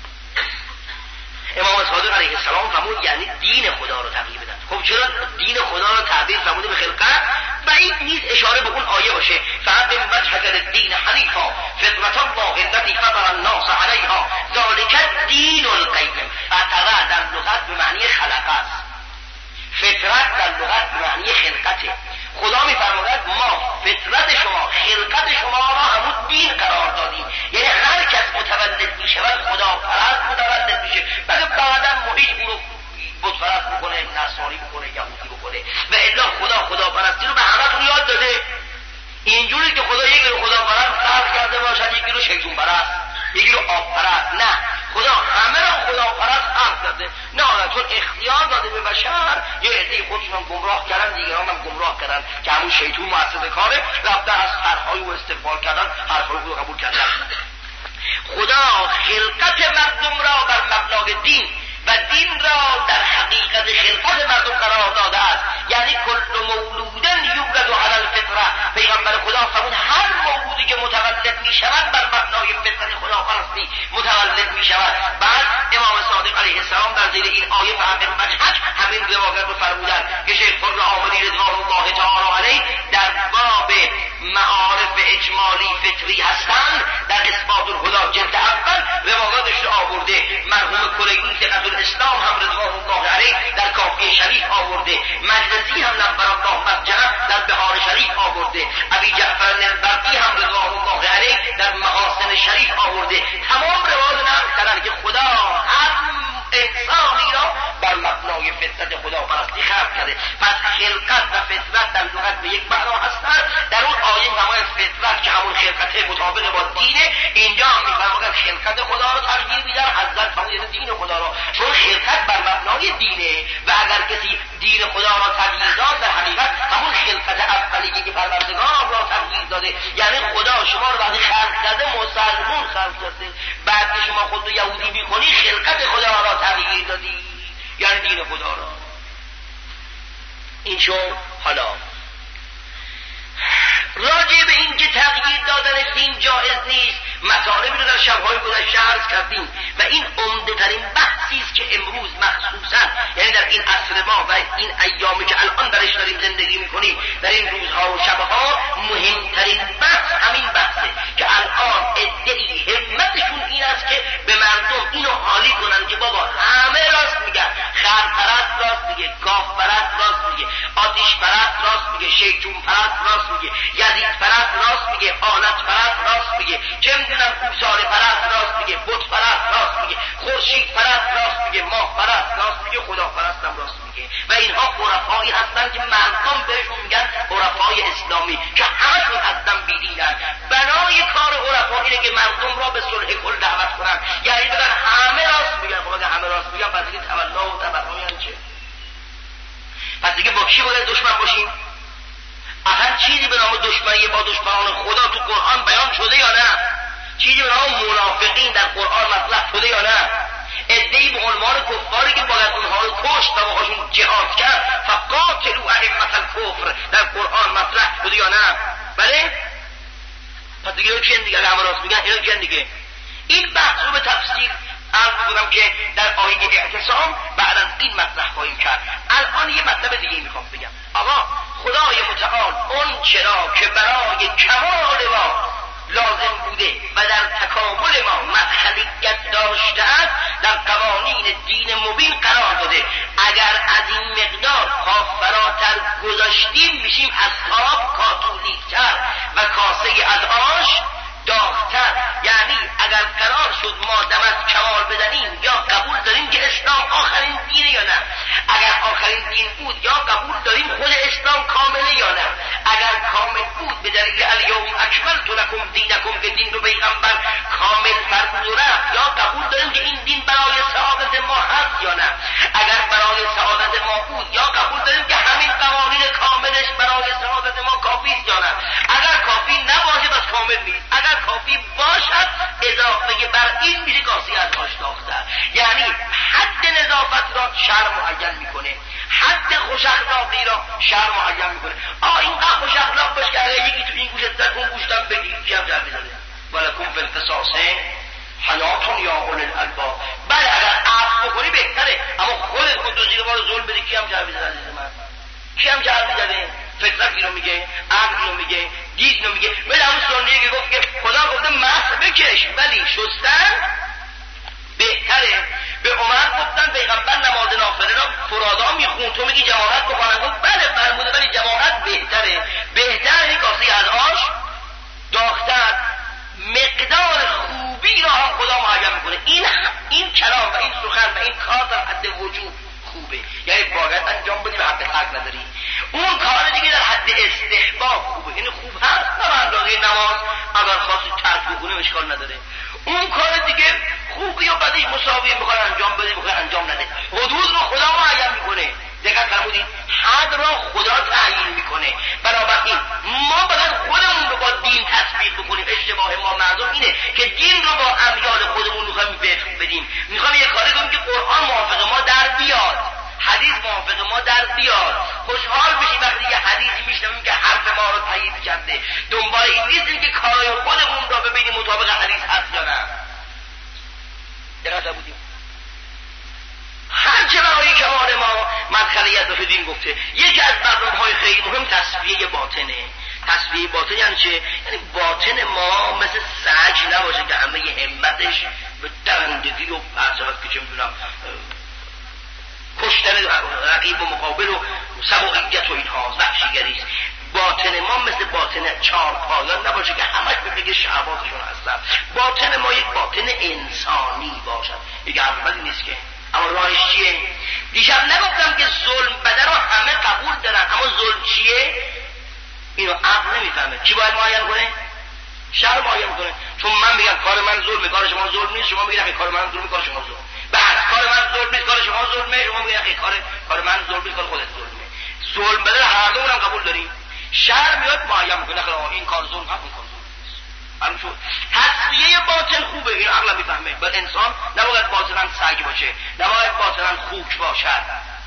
امام صادق علیه السلام فرمود یعنی دین خدا رو تغییر بدن. خب چرا دین خدا رو تعبیر فرموده به خلقت؟ بعید نیست اشاره به اون آیه باشه فقط وجهک للدین حنیفا فطرة الله التي فطر الناس علیها ذلک الدین القیم. فطره در لغت به معنی خلقه است، فطرت در لغت به معنی خلقته. خدا می‌فرماید ما فطرت شما، خلقت شما را همون دین قرار دادیم. یعنی هر کس متولد می‌شود خدا پرست متولد میشه. بعدا محیط او رو بت پرست بکنه، نصرانی بکنه، یهودی بکنه و الا خدا پرستی رو به همتون یاد داده. اینجوری که خدا یکی رو خدا پرست خلق کرده باشد، یکی رو شیطان پرست، یکی رو آب پرست. نه، خدا همه رو خدا پرست خلق کرده. نه، چون اختیار داده به بشر، یه عده خودشون گمراه کردن، دیگران هم گمراه کردن که همون شیطان مؤسس کاره، رفته از حرفهای او استقبال کردن، حرفهای او قبول کردن. خدا خلقت مردم را بر مبنای دین و دین را در حقیقت خلقت مردم قرار داده است. یعنی کل مولودن یولد علی الفطره. پیغمبر خدا فرمود هر مولودی که متولد می شود بر مبنای فطرت خداپرستی متولد می شود. بعد امام صادق علیه السلام در زیر این آیه فهمید مشهد همین روایت رو فرمودن که شیخ خضر آمدی رضوان الله تعالی علیه در باب معارف اجمالی فطری هستند در اثبات الهدی جلد اول روایاتش رو آورده. مرحوم کلیگی ثقة الاسلام هم رضوان الله علیه در کافی شریف آورده. مجلسی هم نبر الله مرجعه در بهار شریف آورده. ابی جعفر البرقی هم رضوان الله علیه در محاسن شریف آورده. تمام روایات نقل کردن که خدا هر انسانی را بر مبنای فطرت خداپرستی خلق کرده. پس خلقت و فطرت در لغت به یک معنا هستند. در اون آیه فرماید فطرت که همون خلقت مطابق با دینه، اینجا هم میفرماید خلقت خدا رو تغییر میدن. حضرت فرمود دین خدا رو، چون خلقت بر مبنای دینه و اگر کسی دین خدا را تغییر داد در حقیقت همون خلقت اولیه که پروردگار را تغییر داده. یعنی خدا شما رو وقتی خلق کرده مسلمان خلق کرده، بعد که شما خود رو یهودی میکنی خلقت خدا را تغییر دادی، یعنی دین خدا را. این چون حالا راجع به این که تغییر دادن دین جایز نیست مطالبی رو در شب‌های گذشته عرض کردیم و این عمده ترین بحثی است که امروز مخصوصا یعنی در این عصر ما و این ایامی که الان درش داریم زندگی میکنیم، در این روزها و شبها مهمترین بحث همین بحثه که الان عده‌ای همتشون این است که به مردم اینو حالی کنن که بابا همه راست میگن، خر پرست راست میگه، گاو پرست راست میگه، آتش پرست راست میگه، شیطان پرست راست میگه، یزید پرست راست میگه، آلت پرست راست میگه، چه میدونم کوسار پرست راست میگه، بت پرست راست میگه، خورشید پرست راست میگه، ماه پرست راست میگه، خدا پرست هم راست میگه. و اینها عرفایی هستن که مردم بهشون میگن عرفای اسلامی که همشون هستن بیدینن. بنای کار عرفا اینه که مردم را به صلح کل دعوت کنن، یعنی بگن همه راست میگن. خب اگه همه راست میگن پس دیگه تولا و تبرع یعنی چه؟ پس دیگه با کی باید دشمن باشیم؟ اصلا چیزی به نام دشمنی با دشمنان خدا تو قرآن بیان شده یا نه؟ چیزی به نام منافقین در قرآن مطرح شده یا نه؟ عده‌ای به عنوان کفاری که باید اونها رو کشت و باهاشون جهاد کرد، فقاتلوا ائمة الکفر در قرآن مطرح شده یا نه؟ بله؟ پس دیگه چند دیگه همه راست میگن، اینو چند دیگه؟ این بحث رو به تفصیل عرض می‌کنم که در آیه اعتصام بعد از این مطرح خواهیم کرد. الان یه مطلب دیگه میخوام بگم. آقا خدای متعال اون چرا که برای کمال ما لازم بوده و در تکامل ما مدخلیت داشته است در قوانین دین مبین قرار داده. اگر از این مقدار پا فراتر گذاشتیم میشیم اصحاب کاتولیکتر و کاسه از آش داغتر. یعنی اگر قرار شد ما دم از کمال بزنیم یا قبول داریم که اسلام آخرین دینه یا نه، اگر آخرین دین بود یا قبول داریم خود اسلام کامله یا نه، اگر کامل بود به دلیل الیوم اکملت لکم دینکم که دین رو پیغمبر کامل فرمود و رفت، یا قبول داریم که این دین برای سعادت ما هست یا نه، اگر برای سعادت ما بود یا قبول داریم که همین قوانین کاملش برای سعادت ما کافی است یا نه. اگر کافی نباشه پس کامل نیست، اگر کافی باشد اضافه بر این میشه کاسه از آش داغتر. یعنی حد نظافت را شرع معین میکنه، حد خوش اخلاقی را شرع معین میکنه. اینقدر خوش اخلاق باش که اگر یکی تو این گوشت زد اون گوشتم بگیر کیم جر میزنه ولکم فی القصاص حیاتون یا اول الالباب. بله اگر عفو بکنی بهتره، اما خود دو زیر بار ظلم بدی کیم جر میزنه عزیز من؟ کیم جر میزنه؟ فطرت اینو میگه، عقل اینو میگه، دین اینو میگه. ولی همون سنیه که گفت که خدا گفته مست بکش ولی شستن بهتره. به عمر گفتن پیغمبر نماز نافله را فرادا میخون، تو میگی جماعت بکنن. گفت بله فرموده ولی جماعت بهتره. بهتر این کاسه از آش داغتر. مقدار خوبی را هم خدا معین میکنه. این کلام و این سخن و این کار در حد وجوب خوبه، یعنی باید انجام بدی و حد حق نداری. اون کار دیگه در حد استحباب خوبه، این خوب هست در اندازه نماز اگر خاصی ترک بکنه اشکال نداره. اون کار دیگه خوبی و بدیش مساوی، میخواد انجام بده میخواد انجام نده. حدود رو خدا معین میکنه. دقت فرمودید حد را خدا تعیین میکنه. بنابراین ما باید خودمون رو با دین تطبیق بکنیم. اشتباه ما مردم اینه که دین رو با امیال خودمون میخوایم بدیم، میخوایم یه کاری کنیم که قرآن موافق ما در بیاد، حدیث موافق ما در بیاد. خوشحال بشیم وقتی یه حدیثی میشنویم که حرف ما رو تایید کرده. دنبال این نیستیم که کارهای خودمون رو ببینیم مطابق حدیث هست یا نه. دقیقا بودیم هرچه برای کمال ما مدخلیت رو دین گفته. یکی از برنامه‌های خیلی مهم تصفیه باطنه. تصفیه باطن یعنی چه؟ یعنی باطن ما مثل سج نباشه که همه همتش به درندگی و عصبت که چه میدونم کشتن رقیب و مقابل و سبوعیت و اینها وحشیگریست. باطن ما مثل باطن چهار پایان نباشه که همش بگه شهواتشون هستن. باطن ما یک باطن انسانی باشد. یک اولی نیست که. اما راهش چیه؟ دیشب نگفتم که ظلم بده رو همه قبول دارن، اما ظلم چیه؟ اینو عقل نمیفهمه. چی باید معین کنه؟ شرع معین کنه. چون من میگم کار من ظلمه، کار شما ظلم نیست، شما میگید کار من ظلمه، کار شما ظلمه. بعد کار من ظلم نیست، کار شما ظلمه، شما میگید کار من ظلم نیست، کار خودت ظلمه. ظلم بده هر دومون هم قبول داریم. شرع میاد معین میکنه این کار ظلم هست، این کار ظلم نیست. همین شد. تصفیه باطن خوبه، این عقل میفهمه. بل انسان نباید باطناً سگ باشه، نباید باطناً خوک باشد.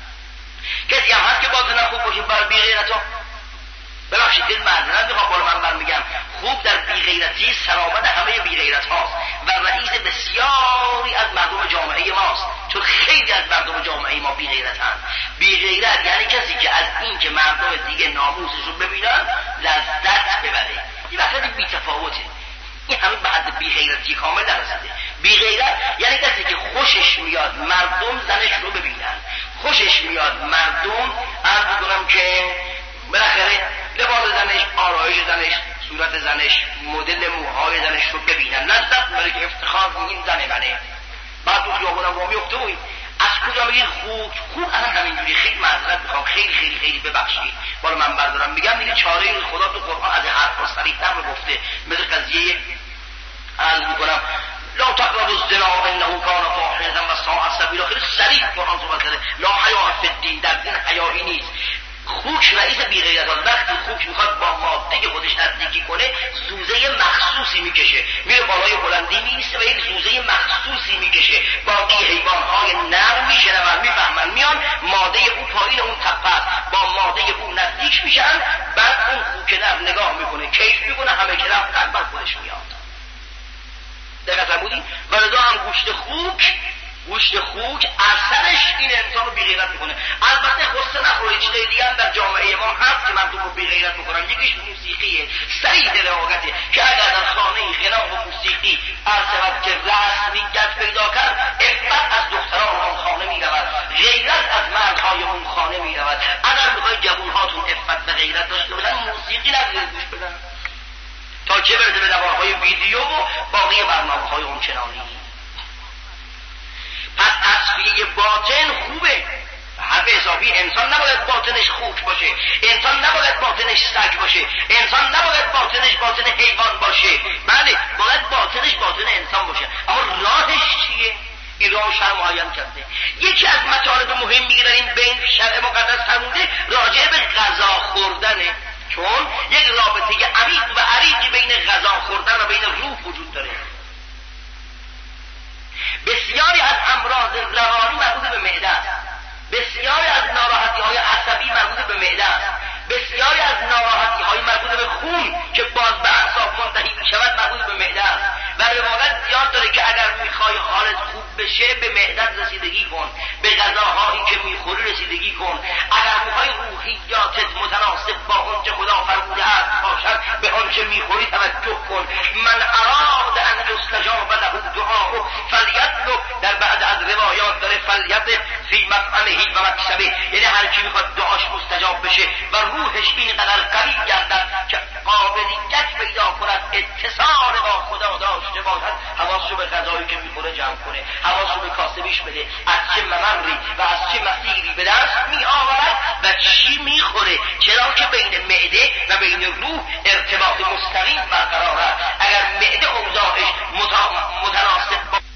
کسی هم هست که باطناً خوک باشه بر بی غیرتا. ببخشید دل معذرت میخوام بالا من میگم خوب در بی غیرتی سرآمد همه بی غیرت هاست و رئیس بسیاری از مردم جامعه ماست. چون خیلی از مردم جامعه ما بی غیرتن. بی غیرت یعنی کسی که از این که مردم دیگه ناموسشون ببینن لذت ببره. این وقتی بی تفاوته. این همین بعد بی غیرتی کامل نرسیده. بی غیرت یعنی کسی که خوشش میاد مردم زنش رو ببینن، خوشش میاد مردم عرض کنم که بالاخره لباس زنش، آرایش زنش، صورت زنش، مدل موهای زنش رو ببینن، لذت میبره که افتخار این زن منه. بعد تو خیابونم راه میفته و از کجا میگید خوب الان همینجوری. خیلی معذرت میخوام، خیلی ببخشید بالا من بردارم میگم دیگه چاره خدا تو قرآن از حرف صریح‌تر گفته. مثل قضیه عرض میکنم لا تقربوا الزنا انه کان فاحشة و ساء سبیلا. خیلی صریح قرآن صحبت کرده. لا حیا فی الدین، در دین حیایی نیست. خوک رئیس بی غیرت ها وقتی خوک میخواد با ماده خودش نزدیکی کنه زوزه مخصوصی میکشه، میره بالای بلندی میسته و یک زوزه مخصوصی میکشه. باقی حیوانهای نر میشنون میفهمن میان ماده او پایین اون تپه است، با ماده او نزدیک میشن. بعد اون خوک نر نگاه میکنه، کیف میکنه، همه که رفت قلب خودش میاد. دقیقا بودی؟ و لذا هم گوشت خوک گوشت خوک اثرش این انسان رو بی‌غیرت میکنه. البته قصه نخوره چیزای دیگه هم در جامعه ما هست که مردم رو بی‌غیرت میکنن. یکیش موسیقیه، سریع دلواقته که اگر در خانه غنا و موسیقی ارسبت که رسمیت پیدا کرد، عفت از دختران اون خانه میرود، غیرت از مردهای اون خانه میرود. اگر میخوای جوانهاتون عفت و غیرت داشته باشن، موسیقی نگذارید گوش بدن تا چه برسه به نوارهای ویدیو و باقی برنامه‌های اونچنانی. پس تصفیه باطن خوبه. حرف حسابی انسان نباید باطنش خوک باشه، انسان نباید باطنش سگ باشه، انسان نباید باطنش باطن حیوان باشه. بله باید باطنش باطن انسان باشه، اما راهش چیه؟ این راه شرع معین کرده. یکی از مطالب مهمی که در این بین شرع مقدس فرموده راجع به غذا خوردنه، چون یک رابطه عمیق و عریقی بین غذا خوردن و بین روح وجود داره. بسیاری از امراض روانی مربوط به معده است، بسیاری از ناراحتی‌های عصبی مربوط به معده است، بسیاری از ناراحتی‌های مربوط به خون که باز به اعصاب منتهی می‌شود مربوط به معده است. و روایت زیاد داره که اگر می‌خوای حالت خوب بشه به معدت رسیدگی کن، به غذاهایی که می‌خوری رسیدگی کن. اگر می‌خوای روحیاتت متناسب با آنچه خدا فرموده است باشد، به آنچه می‌خوری توجه کن. من اراد ان یستجاب له دعاء فلیطلب، در بعد از روایات داره فلیطلب فی مطعمه و مکسبه، یعنی هر کی می‌خواد دعاش مستجاب بشه و روحش اینقدر قوی گردد که قابلیت پیدا کند اتصال با خدا داشته باشد، حواسو به غذایی که میخوره جمع کنه، حواسو به کاسبیش بده، از چه ممری و از چه مسیری به دست می آورد و چی میخوره، چرا که بین معده و بین روح ارتباط مستقیم برقرار است. اگر معده اوضاعش متناسب با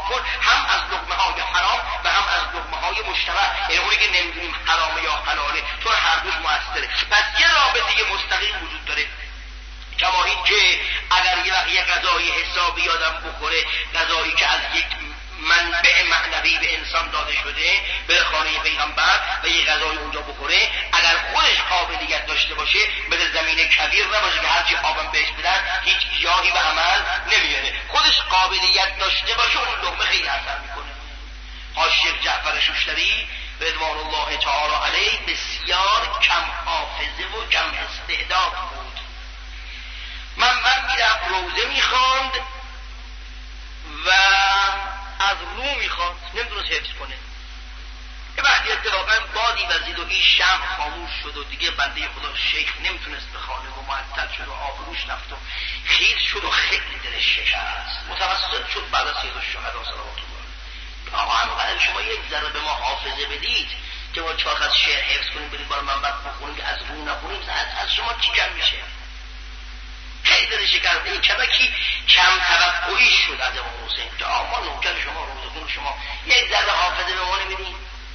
کن، هم از لقمه‌های حرام و هم از لقمه‌های مشتبه، یعنی اونی که نمیدونیم حرامه یا حلاله، چون هر دوش مؤثره. پس یه رابطه مستقیم وجود داره، کما این که اگر یه وقت یه غذای حسابی آدم بخوره، غذایی که از یک منبع معنوی به انسان داده شده به خانه پیغمبر و یه غذای اونجا بخوره، اگر خودش قابلیت داشته باشه به زمین کبیر نباشه که هرچی آبم بهش بدن هیچ گیاهی به عمل نمیاره، خودش قابلیت داشته باشه اون لقمه خیلی اثر میکنه. شیخ جعفر شوشتری رضوان الله تعالی علیه بسیار کم حافظه و کم استعداد بود. من میرم روزه میخواند و از رو میخواند، نمیدونست حفظ کنه. یه وقتی اتفاقا بادی وزید و این شمع خاموش شد و دیگه بنده خدا شیخ نمیتونست بخوانه و معطل شد و آبروش رفت و خیز شد و خیلی دلش شکست، متوسط شد بعد از سید الشهدا صلوات الله. آقا همقدر شما یک ذره به ما حافظه بدید که ما 4 خط شعر حفظ کنیم برید بار منبر بخونیم که از رو نخونیم، از شما چی کم میشه؟ خیلی دلش شکست. این کمکی کم توقعی شد از امام حسین که آقا نوکر شما، روزخون شما، یک ذره حافظه به ما نمیدین،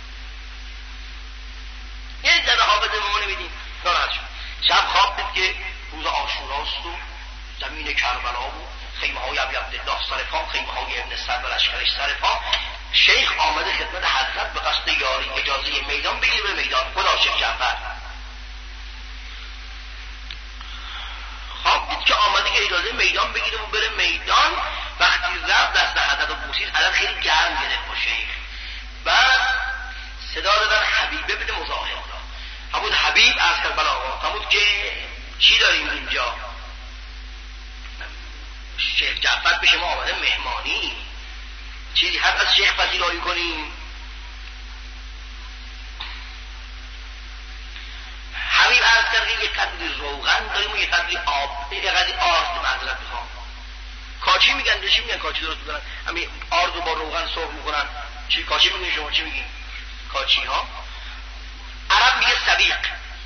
یک ذره حافظه به ما نمیدین. ناراحت شد. شب خواب دید که روز عاشوراست و زمین کربلا و خیمه های ابی عبدالله سر پا، خیمه های ابن سعد و لشکرش سر پا. شیخ آمده خدمت حضرت به قصد یاری اجازه میدان بگیره به میدان. خدا شیخ جعفر خواب دید که آمده که اجازه میدان بگیره و بره میدان. وقتی رفت دست حضرت و بوسید، حضرت خیلی گرم گرفت با شیخ. بعد صدا دادن حبیبه بده مزاحم. همون حبیب از کربلا آقا همون که چی داریم اینجا؟ شیخ جعفر به شما آمده مهمانی، چیزی هست از شیخ پذیرایی کنیم؟ حبیب عرض کرد که یک قدری روغن داریم و یک قدری آب، یک قدری آرد معذرت میخوام. کاچی میگن، چی میگن کاچی درست میکنن؟ همین آرد رو با روغن سرخ میکنن. چی کاچی میگین شما؟ چی میگین؟ کاچی ها. عرب میگه سویق،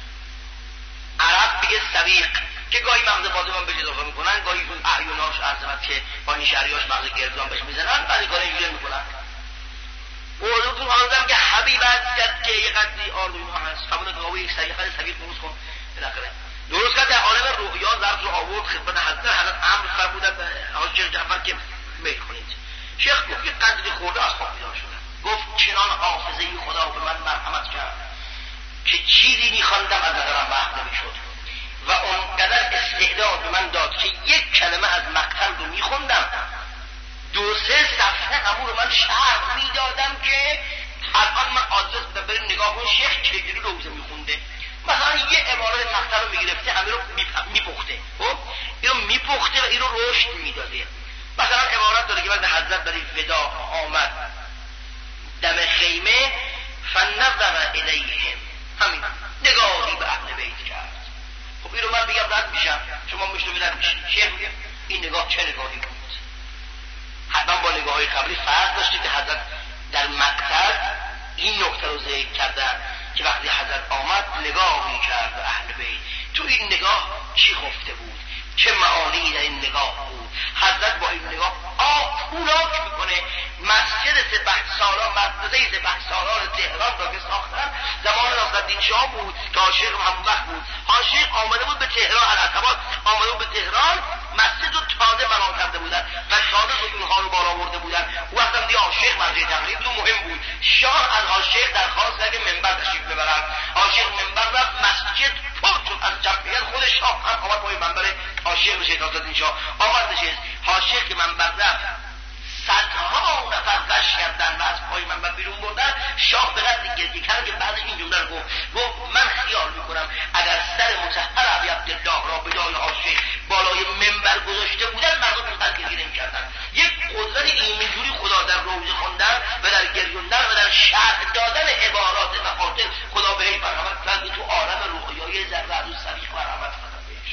عرب میگه سویق که گاهی مغز بازه من بهش اضافه میکنن، گاهی اون اعیوناش عرضمت که با این شهریاش مغز گردان بهش میزنن، بعضی کار اینجوری میکنن. موضوعتون آنزم که حبیب هست که یه قدری آرد و اینها هست، همونه که گاهی یک سویق درست کن بالاخره درست کرد. در عالم رؤیا ظرف رو آورد خدمت حضرت امر فرمودن به شیخ جعفر که میل کنید. شیخ گفت که قدری خورده از خواب بیدار شدن. گفت چنان حافظه خدا به من مرحمت کرد که چیزی میخواندم از نظرم وهم نمیشد و اونقدر استعداد به من داد که یک کلمه از مقتل رو میخوندم 2-3 صفحه همون رو من شرح میدادم که الان من آدرس بدم بریم نگاه کن شیخ چجوری روزه میخونده. مثلا یه عبارت مقتل رو میگرفته همه رو میپخته، خب این رو میپخته و این رو رشد میداده. مثلا عبارت داره که بعد حضرت برای ودا آمد دم خیمه فنظر الیهم، همین نگاهی به اهل بیت کرد. خب این رو من بگم رد میشم، شما میشنوید رد میشید. شیخ میگه این نگاه چه نگاهی بود؟ حتما با نگاه های قبلی فرق داشته که حضرت در مقتل این نکته رو ذکر کردن که وقتی حضرت آمد نگاهی کرد به اهل بیت. تو این نگاه چی خفته بود؟ چه معانی در این نگاه بود؟ حضرت با این نگاه پولاک میکنه. مسجد سپهسالار، مدرسه سپهسالار تهران را که ساختن زمان ناصرالدین شاه بود که عاشق همون وقت بود. عاشق آمده بود به تهران، العتبات آمده بود به تهران، مسجد رو تازه بنا کرده بودن و تازه ستونها رو بالا برده بودن. وقت هم دیگه عاشق مرجع تقلید تو مهم بود. شاه از عاشق درخواست کرد که منبر تشریف ببرن. عاشق منبر رفت، مسجد پر شد از جمعیت. خود شاه هم آمد پای منبر عاشق بشه. ناصرالدین شاه آمد نشست. عاشق که منبر رفت صدها نفر غش کردن و از پای منبر بیرون بردن. شاه به قدر گریه کرد که بعد این جمله رو گفت من خیال میکنم اگر سر مطهر ابی عبدالله را به جای عاشق بالای منبر گذاشته بودن مردم اینقدر گریه نمی‌کردن. یک قدرت اینجوری خدا در روزه خوندن و در گریوندن و در شرح دادن عبارات مفاتن خدا به این مرحمت کرد تو عالم رؤیای ذره از صریح مرحمت کرد.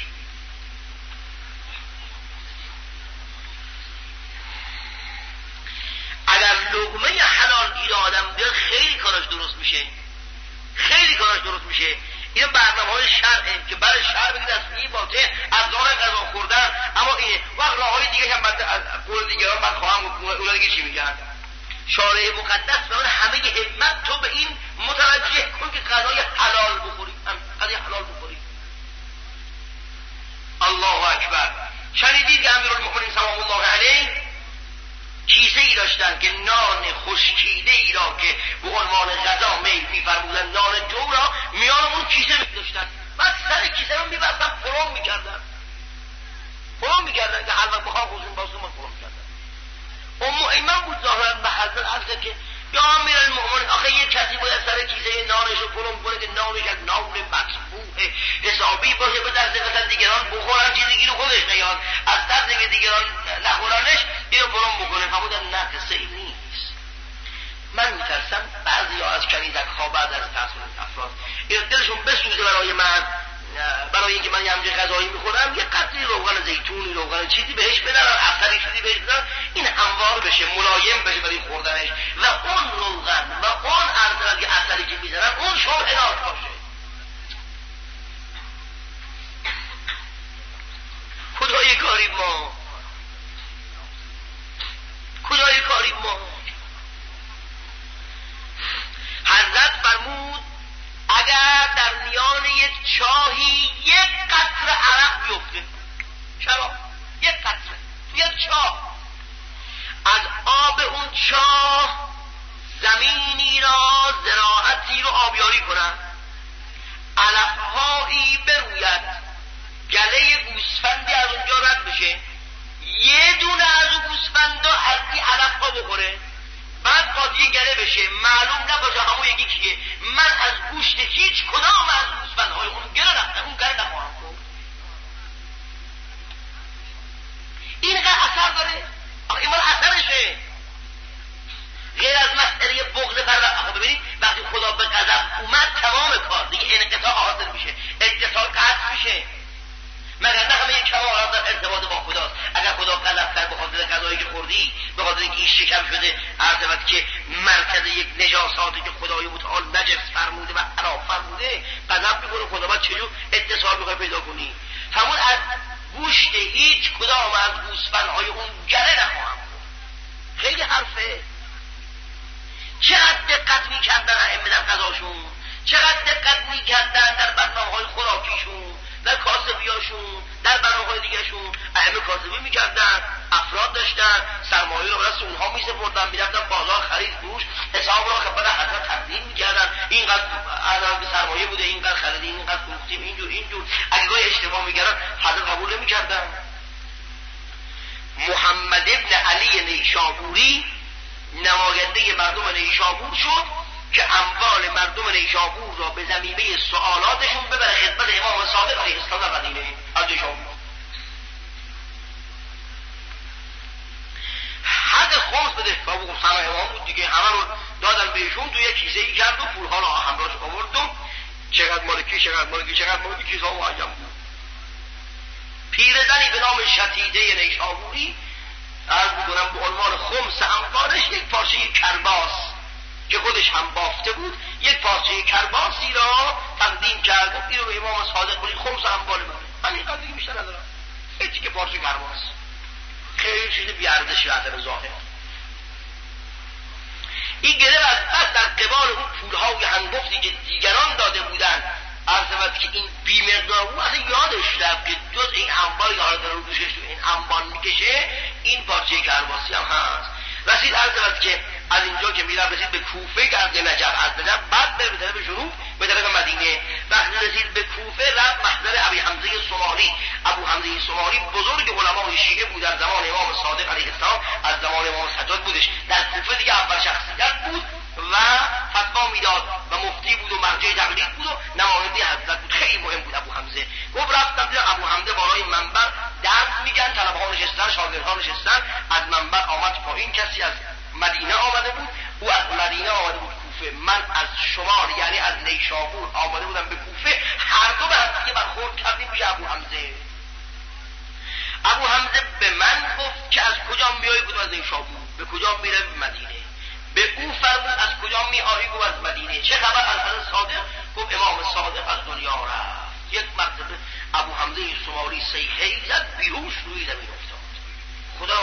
اگر لقمه حلال گیر آدم بیاد خیلی کاراش درست میشه، خیلی کاراش درست میشه. این برنامه‌های شرعه که برای شرع بگید از این باطه از راه غذا خوردن. اما این وقت راه‌های دیگه هم از قول دیگران من خواهم اونا دیگه چی میگن؟ شارع مقدس به من همه همت تو به این متوجه کن که غذای حلال بخوریم، غذای حلال بخوریم. الله اکبر. شنیدید که امیرالمؤمنین سلام الله علیه کیسه ای داشتن که نان خشکیده ای را که به عنوان غذا میل می‌فرمودن، نان جو را میان اون کیسه می‌داشتن. بعد سر کیسه رو می‌بستن فرم می‌کردن که هر وقت بخوام خودشون باسون من فرم می‌کردن. ام ایمن بود ظاهرا به حضرت عرض که یا امیرالمؤمنین آخه یه کسی باید سر کیسه نانش رو فرم کنه که نانش از نان مطبوع حسابی باشه، به دست مثلا دیگران بخورن چیزی رو خودش نیاد، از دست که دیگران نخورنش اینو فرم بکنه. فرمودن نه قصه این نیست. من میترسم بعضی ها از کنیزک ها بعد از تحصیل افراد این دلشون بسوزه برای من، برای اینکه من یه همچین غذایی میخورم، یه قطری روغن زیتونی، روغن چیزی بهش بدن، عسلی چیزی بهش بدن، این هموار بشه، ملایم بشه برای خوردنش، و اون روغن و اون عسلی که میزنن اون شور حلاک باشه. کجای کاری ما حضرت فرمود اگر در میان یک چاهی یک قطره عرق بیفته، شراب، یک قطره تو یک چاه، از آب اون چاه زمینی را، زراعتی رو آبیاری کنن، علفهایی بروید، گله گوسفندی از اونجا رد بشه، یه دونه از اون گوسفندا از این علفها بخوره، بعد قاطی گله بشه، معلوم نباشه همون یکی کیه، من از گوشت هیچ کدام از گوسفندهای اون گله نخواهم خورد. اینقدر اثر داره. این مال اثرشه، غیر از مسئله بغض پرور. ببینید وقتی خدا به غضب اومد تمام کار دیگه انقطاع حاصل میشه، اتصال قطع میشه. مگر نه همه کمالات در ارتباط با خداست. اگر خدا غضب کرد به خاطر غذایی که خوردی، به خاطر اینکه این شکم شده عرض که مرکز یک نجاساتی که خدای متعال نجس فرموده و حرام فرموده، غضب میکنه خدا. باید چجور اتصال میخوای پیدا کنی؟ همون از گوشت هیچ کدام از گوسفندهای اون گله نخواهم خورد. خیلی حرفه. چقدر دقت میکردن ائمه در غذاشون، چقدر دقت میکردن در برنامه‌های خوراکیشون، در کاسبیاشون، در برنامه‌های دیگرشون. ائمه کاسبی میکردن، افراد داشتن، سرمایه رو برای اونها میسپردن، میرفتن بازار خرید فروش، حساب را خبر حضرت تقدیم میکردن، اینقدر عدد سرمایه بوده، اینقدر خریدیم، اینقدر فروختیم، اینجور. اگه گاهی اشتباه میکردن حضرت قبول نمیکردن. محمد ابن علی نیشابوری نماینده مردم نیشابور شد که اموال مردم نیشابور را به ضمیمه سوالاتشون ببره خدمت امام صادق علیه السلام در مدینه از نیشابور. حق خمس بده و بگم سنه امام بود دیگه، همه رو دادن بهشون، تو یک کیسه ای کرد و پولها را همراهش آورد و چقدر مالکی کیسه ها معیم بود. پیرزنی به نام شتیده نیشابوری عرض میکنم به عنوان خمس اموالش یک پارچه کرباس که خودش هم بافته بود، یک پارچه کرباسی را تقدیم کرد و این رو امام صادق بودی خمس اموال من این قدری بیشتر ندارم، هیچی که پارچه کرباس خیلی چیز بیارزشی اثر ظاهر. این گره از پس در قبال اون پولهای هنگفتی که دیگران داده بودن عرض که این بیمقدار اون اصلا یادش رفت که جز این انبار یاد داره رو دوشش این انبار میکشه، این پارچه کرباسی هم هست. رسید عرض که از اینجا که میرم رسید به کوفه که از نجف از بدن، بعد به طرف جنوب به طرف مدینه. وقتی رسید به کوفه رفت محضر ابی حمزه سماری. ابو حمزه سماری بزرگ علمای شیعه بود در زمان امام صادق علیه السلام، از زمان امام سجاد بودش. در کوفه دیگه اول شخصیت بود و فتوا میداد و مفتی بود و مرجع تقلید بود و نماینده حضرت بود. خیلی مهم بود ابو حمزه. گفت رفتم دیدم ابو حمزه بالای منبر درس میگن، طلبه‌ها نشستن، شاگردها نشستن، از منبر آمد پایین. کسی از مدینه آمده بود، او از مدینه آمده بود کوفه، من از شمال یعنی از نیشابور آمده بودم به کوفه. هر دو به هم دیگه برخورد کردیم پیش ابو حمزه. ابو حمزه به من گفت که از کجا میایی؟ بود از نیشابور. به کجا میره؟ به مدینه. به او فرمود از کجا میآیی؟ گفت از مدینه. چه خبر از حضرت صادق؟ گفت امام صادق از دنیا رفت. یک مرتبه ابو حمزه سماری صیحه‌ای زد، بیهوش روی زمین افتاد. خدایا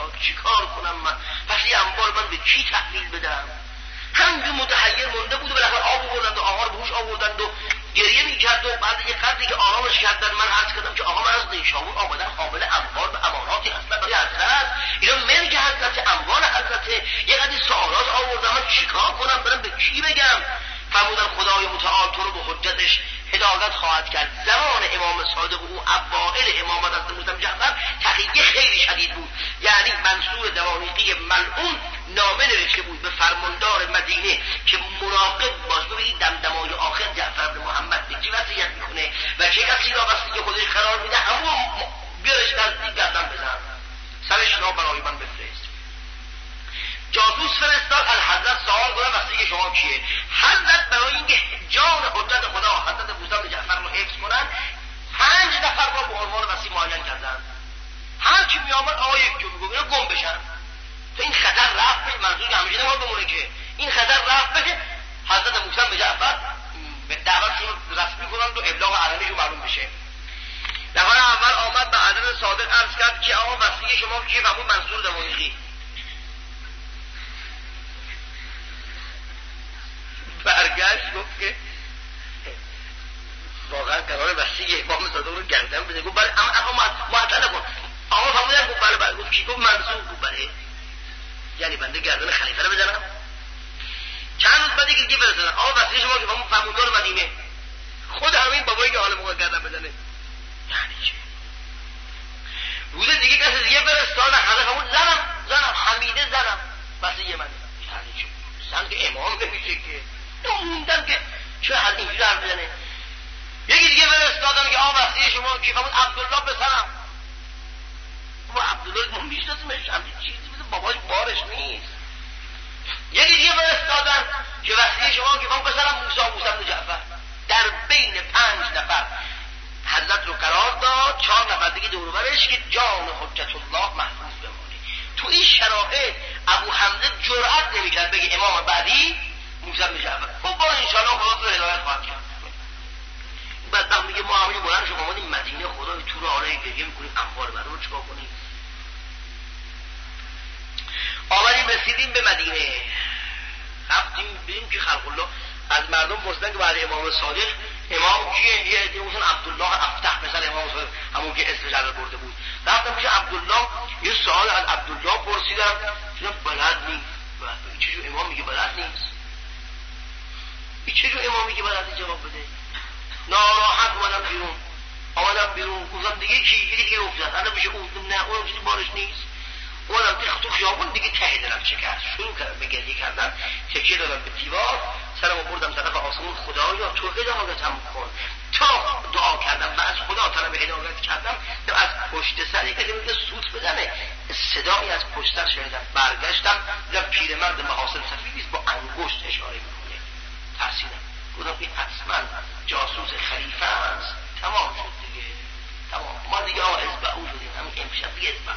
داد، چیکار کنم من؟ پس این اموال من به کی تحویل بدم؟ همینجور متحیر مونده بود و بالاخره آب آوردند و آقا رو بهوش آوردند و گریه میکرد و بعد یه قدری که آرامش کردن من عرض کردم که آقا من از نیشابور آمدن حامل اموال و اماناتی اصلا برای حضرت، اینا ملک حضرت، اموال حضرت، یه قدری سوالات آوردم، من چیکار کنم؟ برم به کی بگم؟ فرمودن خدای متعال تو رو به حجتش هدایت خواهد کرد. زمان امام صادق او اوائل امامت از موسی جعفر تقیه خیلی شدید بود، یعنی منصور دوانیقی ملعون نامه نوشته بود به فرماندار مدینه که مراقب باش، ببینید دمدمای آخر جعفر بن محمد به چی وصیت میکنه و چه کسی را وصیت خودش قرار میده، همون بیارش نزدیک گردن بزن، سرش را برای من بفرست. جاسوس فرستاد، الحضرت سوال کنه وصیت شما کیه؟ حضرت برای اینکه جان حجت خدا حضرت موسی بن جعفر رو حفظ کنن 5 نفر را به عنوان وصی معین کردن. هر کی می آمد آقا یک جو میگفت اینا گم بشن تا این خطر رفت بشه، منظور همیشه نمار بمونه که این خطر رفت بشه، حضرت موسی بن جعفر دعوتشون رو رسمی کنند و ابلاغ علنیشون معلوم بشه. نفر اول آمد به حضرت صادق عرض کرد که آقا وصی شما کیه؟ فرمود منصور دوانیقی. برگشت گفت که واقعا قرار وصی امام صادق رو گردن بده. گفت بله، اما معطل کن. آقا فرمودن گفت بله بله. گفت کی؟ گفت منصور. گفت بله، یعنی بنده گردن خلیفه رو بزنم؟ چند روز بعد دیگه فرستادن آقا وصی شما که فرماندار مدینه، خود همین بابایی که حال موقع گردن بزنه. یعنی چه؟ روز دیگه کسی دیگه فرستادن همه همون زنم حمیده زنم وصی من. یعنی چه؟ زن که امام نمیشه که موندن که چه حد اینجور حرف بزنه. یکی دیگه فرستادن که آقا وصی شما کی؟ فرمود عبدالله پسرم. و عبدالله ما میشناسیمش، همین چیزی مثل باباش بارش نیست. یکی دیگه فرستادن که وصی شما کی؟ فرمود پسرم موسی بن جعفر. در بین 5 نفر حضرت رو قرار داد، 4 نفر دیگه دور و برش که جان حجت الله محفوظ بمونه. تو این شرایط ابو حمزه جرأت نمیکرد بگه امام بعدی موسی بن جعفر. خب برو انشاءالله خدا رو هدایت خواهد کرد. بعد میگه ما همین بلند شما اومدیم مدینه، خدای تو رو آره گریه میکنیم، اموال برای رو چیکار کنیم؟ آمدیم رسیدیم به مدینه، رفتیم ببینیم که خلق الله از مردم پرسیدن که بعد امام صادق امام کیه؟ یه عده گفتن عبدالله افتح پسر امام صادق، همون که اسم جلال برده بود. رفتم پیش عبدالله یه سوال از عبدالله پرسیدم، دیدم بلد نیست. این چه جو امام میگه بلد نیست؟ این چه جو امام میگه بلد نیست جواب بده؟ ناراحت آمدم بیرون گفتم دیگه کی؟ دیگه افتاد الان میشه اون نه اون چیزی بارش نیست. اومدم تو خیابون دیگه ته دلم شکست، شروع کردم به گریه کردن، تکیه دادم به دیوار، سرمو بردم طرف آسمون، خدایا تو هدایتم کن. تا دعا کردم و از خدا طلب هدایت کردم، از پشت سر یک کسی میگه سوت بزنه، صدایی از پشت سر شنیدم. برگشتم دیدم پیرمرد محاسن سفیدی است با انگشت اشاره میکنه. ترسیدم، گفتم این حتما جاسوس خلیفه است. تمام شد دیگه، تمام. ما دیگه ازبعو شدیم، همین امشب دیگه ازبعو.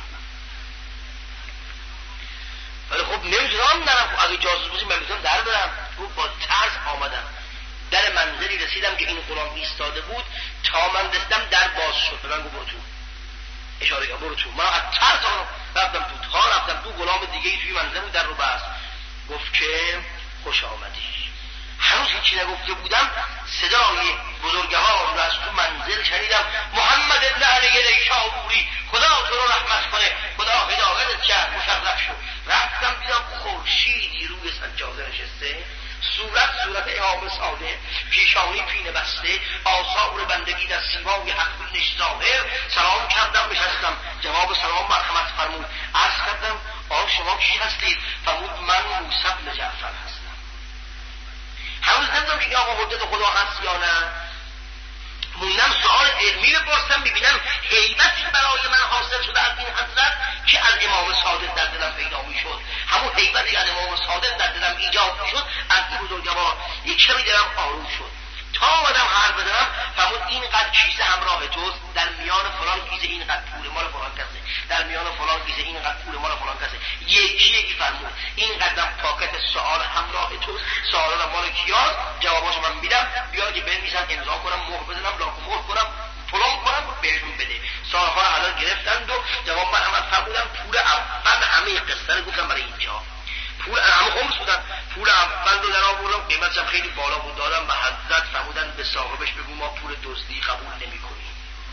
ولی خب نمیتونم نرم، اگه جاسوس باشیم من میتونم در برم. با ترس آمدم، در منزلی رسیدم که این غلام ایستاده بود، تا من رسیدم در باز شد. به من گفت برو تو، اشاره کرد برو تو. من از ترس رفتم تو. تا رفتم تو غلام دیگه توی منزل بود، در رو بست. گفت که خوش آمدی. هنوز هیچی نگفته بودم، صدای بزرگوار رو از تو منزل شنیدم، محمد ابن علی نیشابوری، خدا تو رو رحمت کنه، خدا هدایتت کرد، مشرف شو. رفتم دیدم خورشیدی روی سجاده نشسته، صورت امام صادق، پیشانی پینه بسته، آثار بندگی در سیمای حق بینش ظاهر. سلام کردم، نشستم. جواب سلام مرحمت فرمود. عرض کردم آقا شما کی هستید؟ فرمود من موسی بن جعفر هستم. هنوز نمیدونم که آقا حجت خدا هست یا نه. موندم سؤال علمی بپرسم، ببینم هیبتی برای من حاصل شده از این حضرت که از امام صادق در دلم پیدا میشد. همون هیبتی از امام صادق در دلم ایجاد میشد از این بزرگوار. یک کمی دلم آروم شد. تا آمدم حرف بزنم، فرمود اینقدر کیسه همراه توست، در میان فلان کیسه اینقدر پول مال فلان کسه، در میان فلان کیسه اینقدر پول مال فلان کسه. یکی فرمود اینقدر پاکت سوال همراه توست، سوالا مال کیاست؟ جواباشو من میدم، بیا که بنویسم، امضا کنم، مهر بزنم، لاک مهر کنم، پلم کنم بهشون بده. سالها حالا گرفتند و جواب من فرمودم پول اول قصه رو گفتم برای اینجا. پول همه خمس بودن، پول اول رو در آوردم، قیمتش هم خیلی بالا بود، دادم به حضرت، فرمودن به صاحبش بگو ما پول دزدی قبول نمی‌کنیم.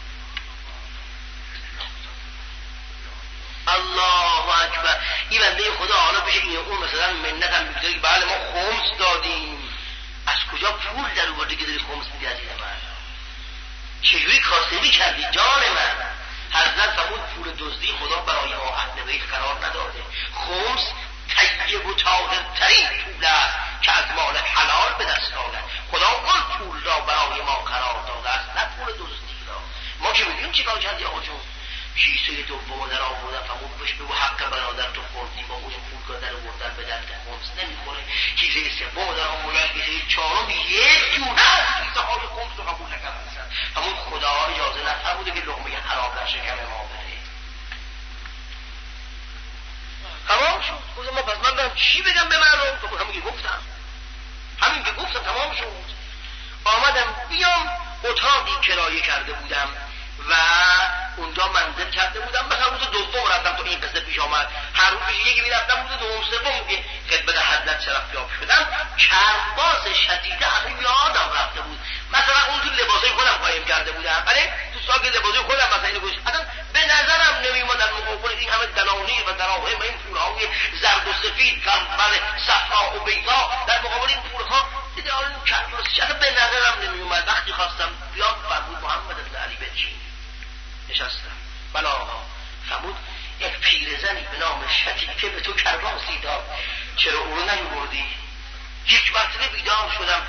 الله اکبر. این بنده خدا حالا بشه این اون مثلا منت هم میگه که بله ما خمس دادیم، از کجا پول در آوردی که داری خمس میدی عزیز من؟ چجوری کاسبی کردی جان من؟ حضرت فرمود پول دزدی خدا برای ما اهل بیت قرار نداده. خمس طیب و طاهرترین پول است که از مال حلال به دست آید. خدا آن پول را برای ما قرار داده است، نه پول دزدی را. ما که میگیم چیکار کردی آقا جون؟ کیسه دوم در آوردن فرمود بهش بگو حق برادر تو خوردی، با اون پول که در آوردن به درد خمس نمیخوره. کیسه سوم در آوردن، کیسه چهارم یک جون است، کیسه های خمس رو قبول نکردن. همون خدا اجازه نفرموده که لقمه حرام در شکم ما بره. تمام شد. گفتم ما پس من دارم چی بگم به مردم؟ تو همین که گفتم تمام شد. آمدم بیام اتاقی کرایه کرده بودم و اونجا منزل کرده بودم. مثلا روز دوم رفتم تو این قصه پیش آمد، هر روز یکی میرفتم، روز دوم سوم که خدمت حضرت شرفیاب شدم کرباس شدیده همه یادم رفته بود. مثلا اون تو لباسای خودم قایم کرده بودم، ولی تو ساک لباسای خودم مثلا اینو گوش اصلا به نظرم نمیومد در مقابل این همه دنانیر و دراهم و این پولهای زرد و سفید کمبل صفرا و بیضا در مقابل این پولها دیگه اون کرباس شده به نظرم نمیومد. وقتی خواستم بیام فرمود محمد بن علی بنشین. نشستم. بلا آقا. فرمود یک پیرزنی به نام شتیکه به تو کرباسی داد، چرا او رو نیاوردی؟ یک مرتبه بیدار شدم،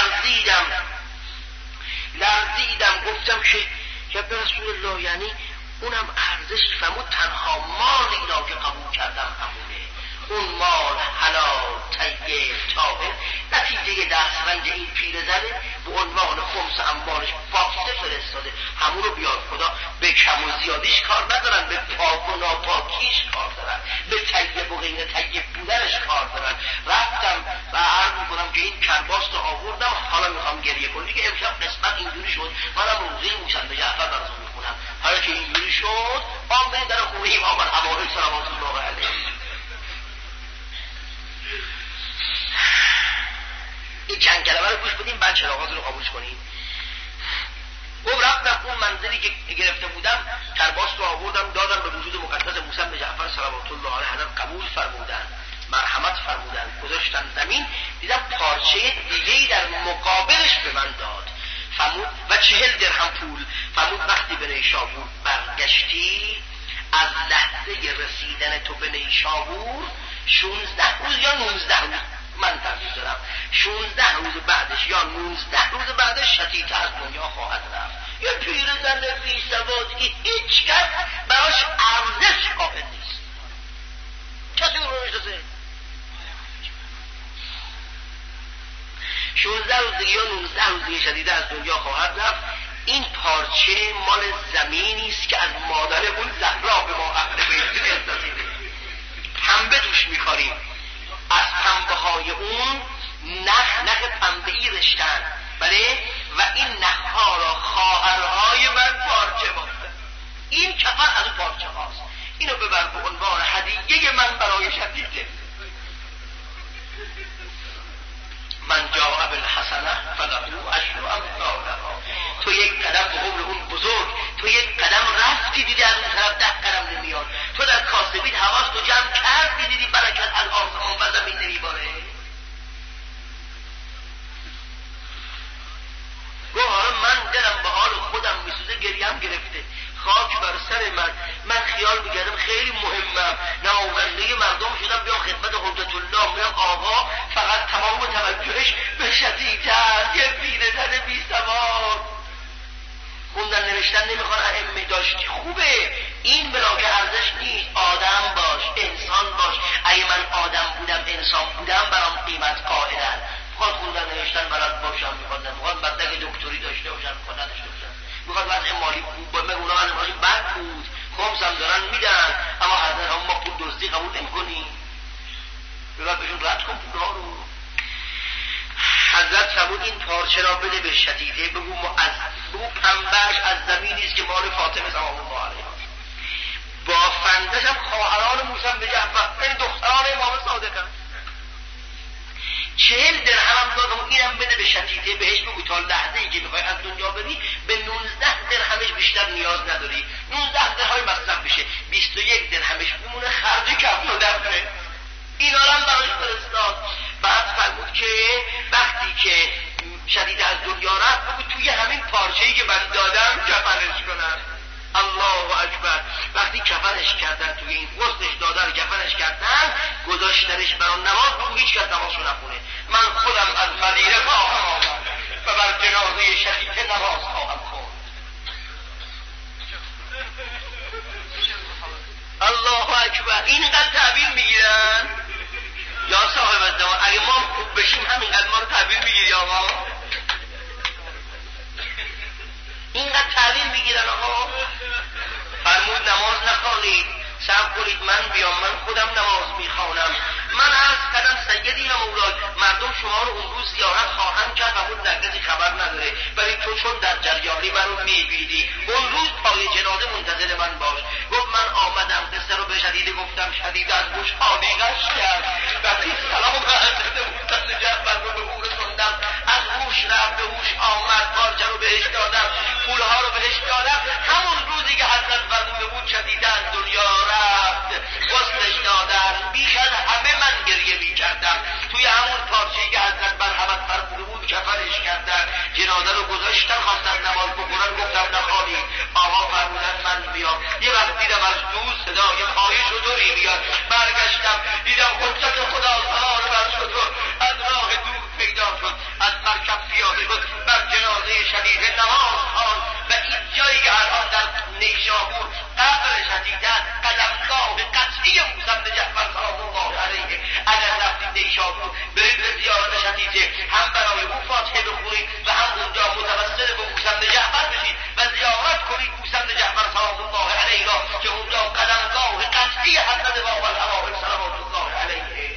لرزیدم گفتم که یا به رسول الله یعنی اونم ارزش. فرمود تنها مالی را که قبول کردم همونه، اون مال حلال طیب طاهر. نتیجه دستبند این پیرزنه به عنوان خمس اموالش واسطه فرستاده، همون رو بیار. خدا به کم و زیادیش کار ندارن، به پاک و ناپاکیش کار دارن، به طیب و غیر طیب بودنش کار دارن. رفتم و عرض میکنم که این کرباس رو آوردم، حالا میخوام گریه کنم دیگه. امشب قسمت اینجوری شد، منم روزه موشنبه جعفر براتون میخونم. حالا که اینجوری شد آمین در خونه امام الحواری صلوات الله علیه. این چند کلمه رو گوش بدیم بعد چراغات رو خاموش کنیم. گفت رفتم اون منزلی که گرفته بودم، کرباس رو آوردم دادم به وجود مقدس موسی بن جعفر صلوات الله علیه. حضرت قبول فرمودن، مرحمت فرمودن، گذاشتن زمین. دیدم پارچه دیگه‌ای در مقابلش به من داد. فرمود و 40 درهم پول. فرمود وقتی به نیشابور برگشتی، از لحظه رسیدن تو به نیشابور 16 روز یا 19 روز، من تفسیر دارم 16 روز بعدش یا 19 روز بعدش شتیته از دنیا خواهد رفت. یه پیرزن بی سوادی که هیچ کس براش ارزش قائل نیست، کسی اون رو نشناسه. 16 روز دیگه یا 19 روز دیگه شتیته از دنیا خواهد رفت. این پارچه مال زمینی است که از مادر اون زهرا به ما اهل بیت اندازیده. پنبه توش می‌کاریم، از پنبه های اون نخ پنبه‌ای رشتن، بله، و این نخها را خواهرهای من پارچه بافتن. این کفن از اون پارچه هاست، اینو ببر به عنوان هدیه من برای شتیته. من جاء بالحسنه فله عشر امثالها. تو یک قدم به قبر اون بزرگ، تو یک قدم رفتی دیدی از اون طرف 10 قدم نمیاد. تو در کاسبیت حواس تو جمع کردی دیدی برکت از آسمان و زمین نمیباره. گوه حالا من دلم به حال خودم میسوزه، گریم گرفته، خاک بر سر من خیال میگردم خیلی مهمم، نماینده مردم شدم بیام خدمت حجت الله، میام آقا فقط تمام توجهش به شتیته است، یه پیرزن بی سواد. خوندن نوشتن نمیخوان، ائمه داشتی خوبه، این بلاکه ارزش نیست. آدم باش، انسان باش. اگه من آدم بودم، انسان بودم، برام قیمت قائلن. میخواد خوندن نوشتن بلد باشم، میخواد بدک دکتری داشته باشم، میخواد نداشته باشم، میخواد وضع مالی خوب باشه. من اونا وضع مالی بد بود، خمسم دارن میدن، اما حضرت هم ما پول دزدی قبول نمیکنیم. ببر بهشون رد کن پولها رو. حضرت فرمود این پارچه را بده به شتیته، بگو پنبهش از زمینی است که مال فاطمه سلام الله علیها، بافندش هم خواهران موسی بن جعفر. درهای مصرف بشه، 21 درهمش بمونه خرج کفن و دفنه. اینا هم براش فرستاد. بعد فرمود که وقتی که شدید از دنیا رفت بگو توی همین پارچه‌ای که من دادم کفنش کنن. الله اکبر. وقتی کفنش کردن، توی این غسلش دادن کفنش کردن، گذاشتنش برای نماز، بگو هیچ کس نمازشو نخونه. من خودم از مدینه خواهم آمد و بر جنازه شدید نماز خواهم خوند. الله اکبر. اینقدر تحویل میگیرن یا صاحب زمان؟ اگه ما خوب بشیم همینقدر ما رو تحویل میگیری آقا؟ اینقدر تحویل میگیرن آقا؟ فرمود نماز نخوانید، صبر کنید من بیام، من خودم نماز میخوانم. من عرض کردم سیدی و مولای، مردم شما رو اون روز زیارت خواهند کرد و اون نگذی خبر نداره، ولی تو چون در جریانی من رو میبینی اون روز پای جنازه منتظر من باش. گفت من آمدم، قصه رو به شدیده گفتم، شدید از خوشحالی غش کرد. وقتی سلام حضرت موسی جعفر رو به او رسوندم، از هوش رفت به هوش آمد، پارچه رو بهش دادم، پولها رو بهش دادم. همون روزی که حضرت فرموده بود شدید از دنیا رفت، غسلش دادن، بیش از همه من گریه می‌کردم. توی همون پارچه‌ای که حضرت مرحمت فرموده بود کفنش کردن، جنازه رو گذاشتن، خواستن نماز بخونن، گفتم نخوانی. آقا فرمودن من بیام. یه وقت دیدم از دور صدای پای شتری میاد، برگشتم دیدم حجت خدا سوار بر شتر از راه دور پیدا شد، از مرکب پیاده شد، بر جنازه شدید نماز خواند. و این جایی که الان در نیشابور قبر شدید است، قدمگاه قطعی موسی بن جعفر سلام الله علیه. اگر رفتید نیشابور برید به زیارت شدیده، هم برای او فاتحه بخونید و هم اونجا متوسل به موسی بن جعفر بشید و زیارت کنید موسی بن جعفر سلام الله علیه را که اونجا قدمگاه قطعی حضرت باب الهوائل صلوات الله علیه.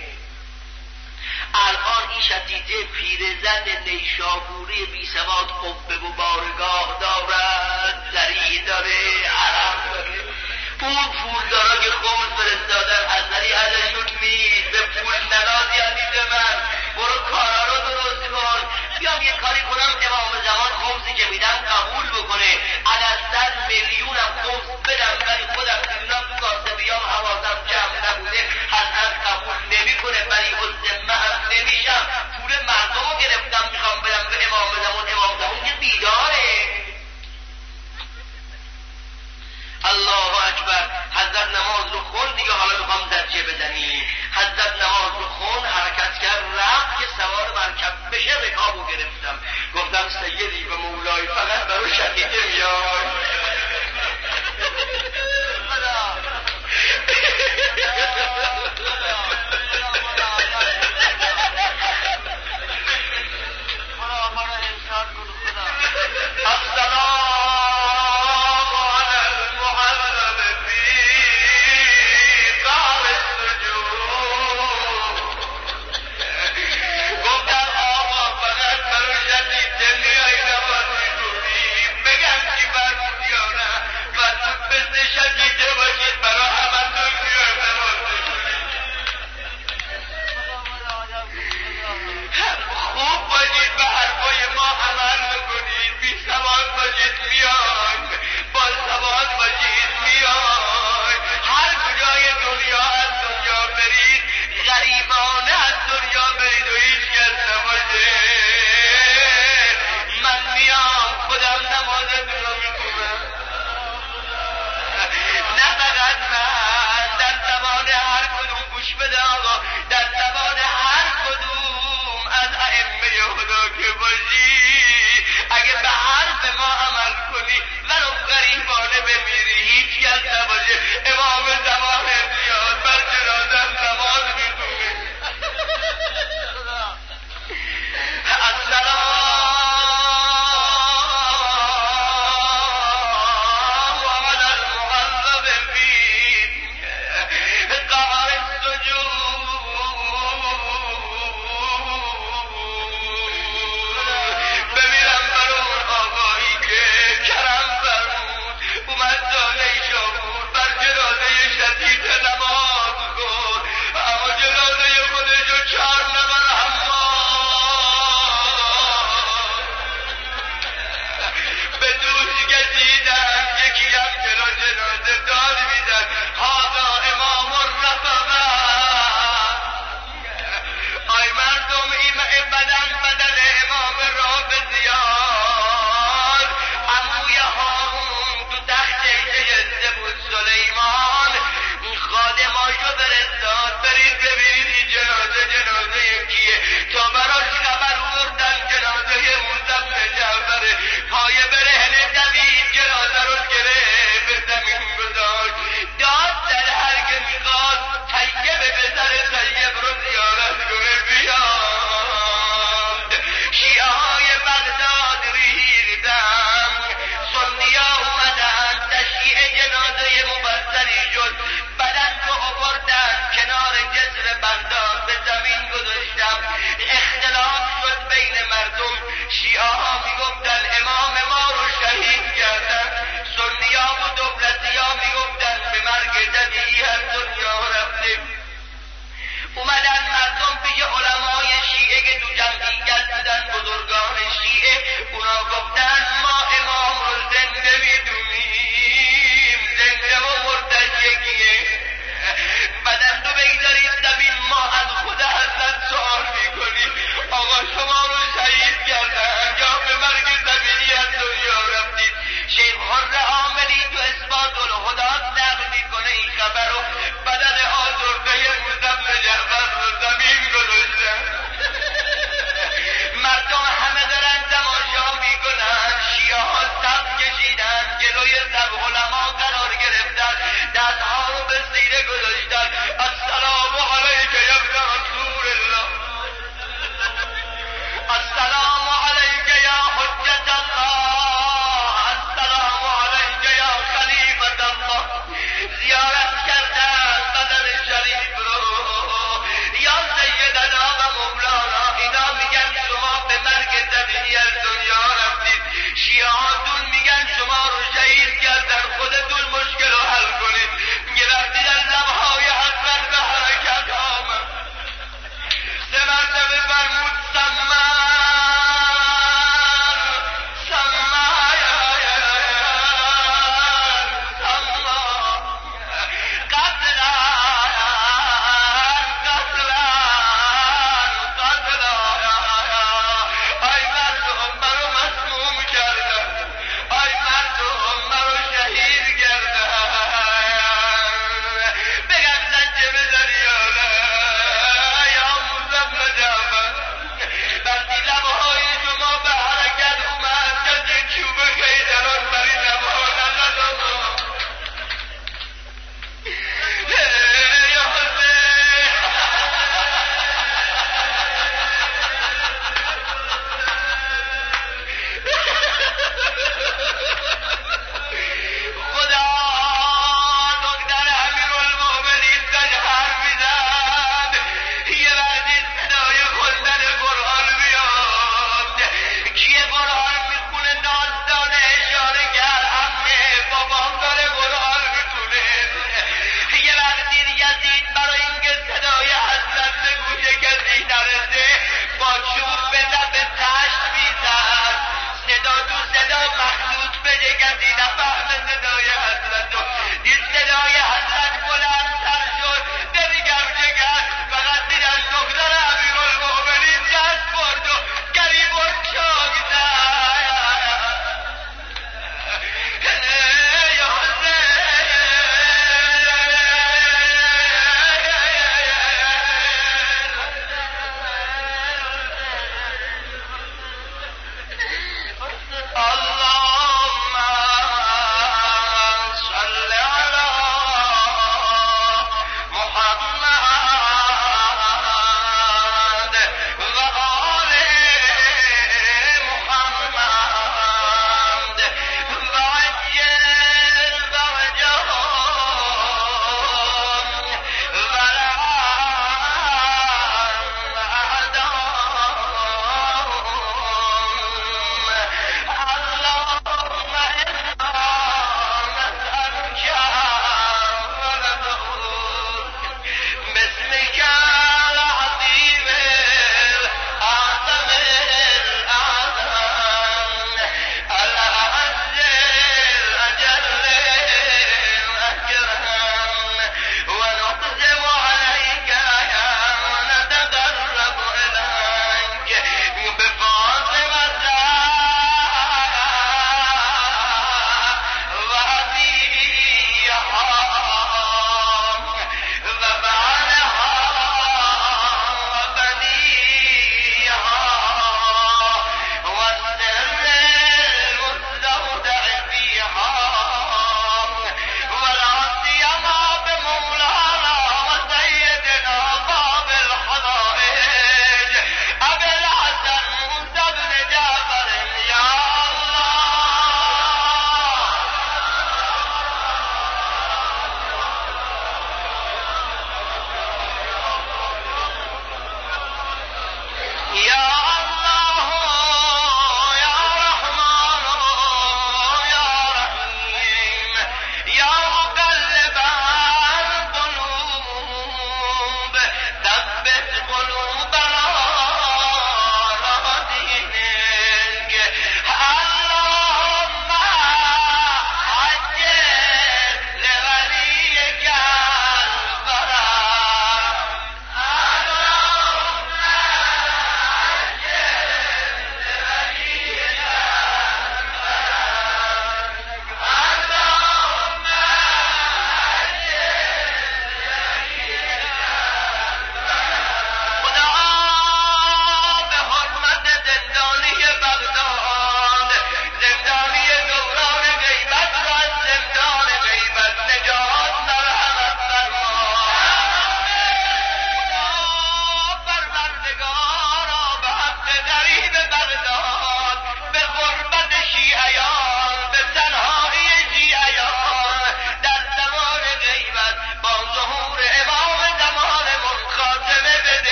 الان این شدیده پیرزن نیشابوری بی سواد قبه و بارگاه دارد، زری داره، عرب داره. اون پولدارا که خمس فرستادن اثری ازشون نیست، به پول ننازی عزیز من، برو کارا رو درست کن. بیام یه کاری کنم امام زمان خمسی که میدم قبول بکنه، اگر 100 میلیونم خمس بدم ولی خودم میدونم تو کاسه بیام حواسم جمع نبوده، حضرت قبول نمیکنه، ولی الذمه هم نمیشم. پول مردم رو گرفتم میخوام بدم به امام زمان که بیداره. الله اکبر. حضرت نماز رو خون دیگه، حالا میخوام زجه بزنی. حضرت نماز رو خون، حرکت کرد، رفت که سوار مرکب بشه، رکابو گرفتم، گفتم سیدی و مولای فقط برای شدیده میاد.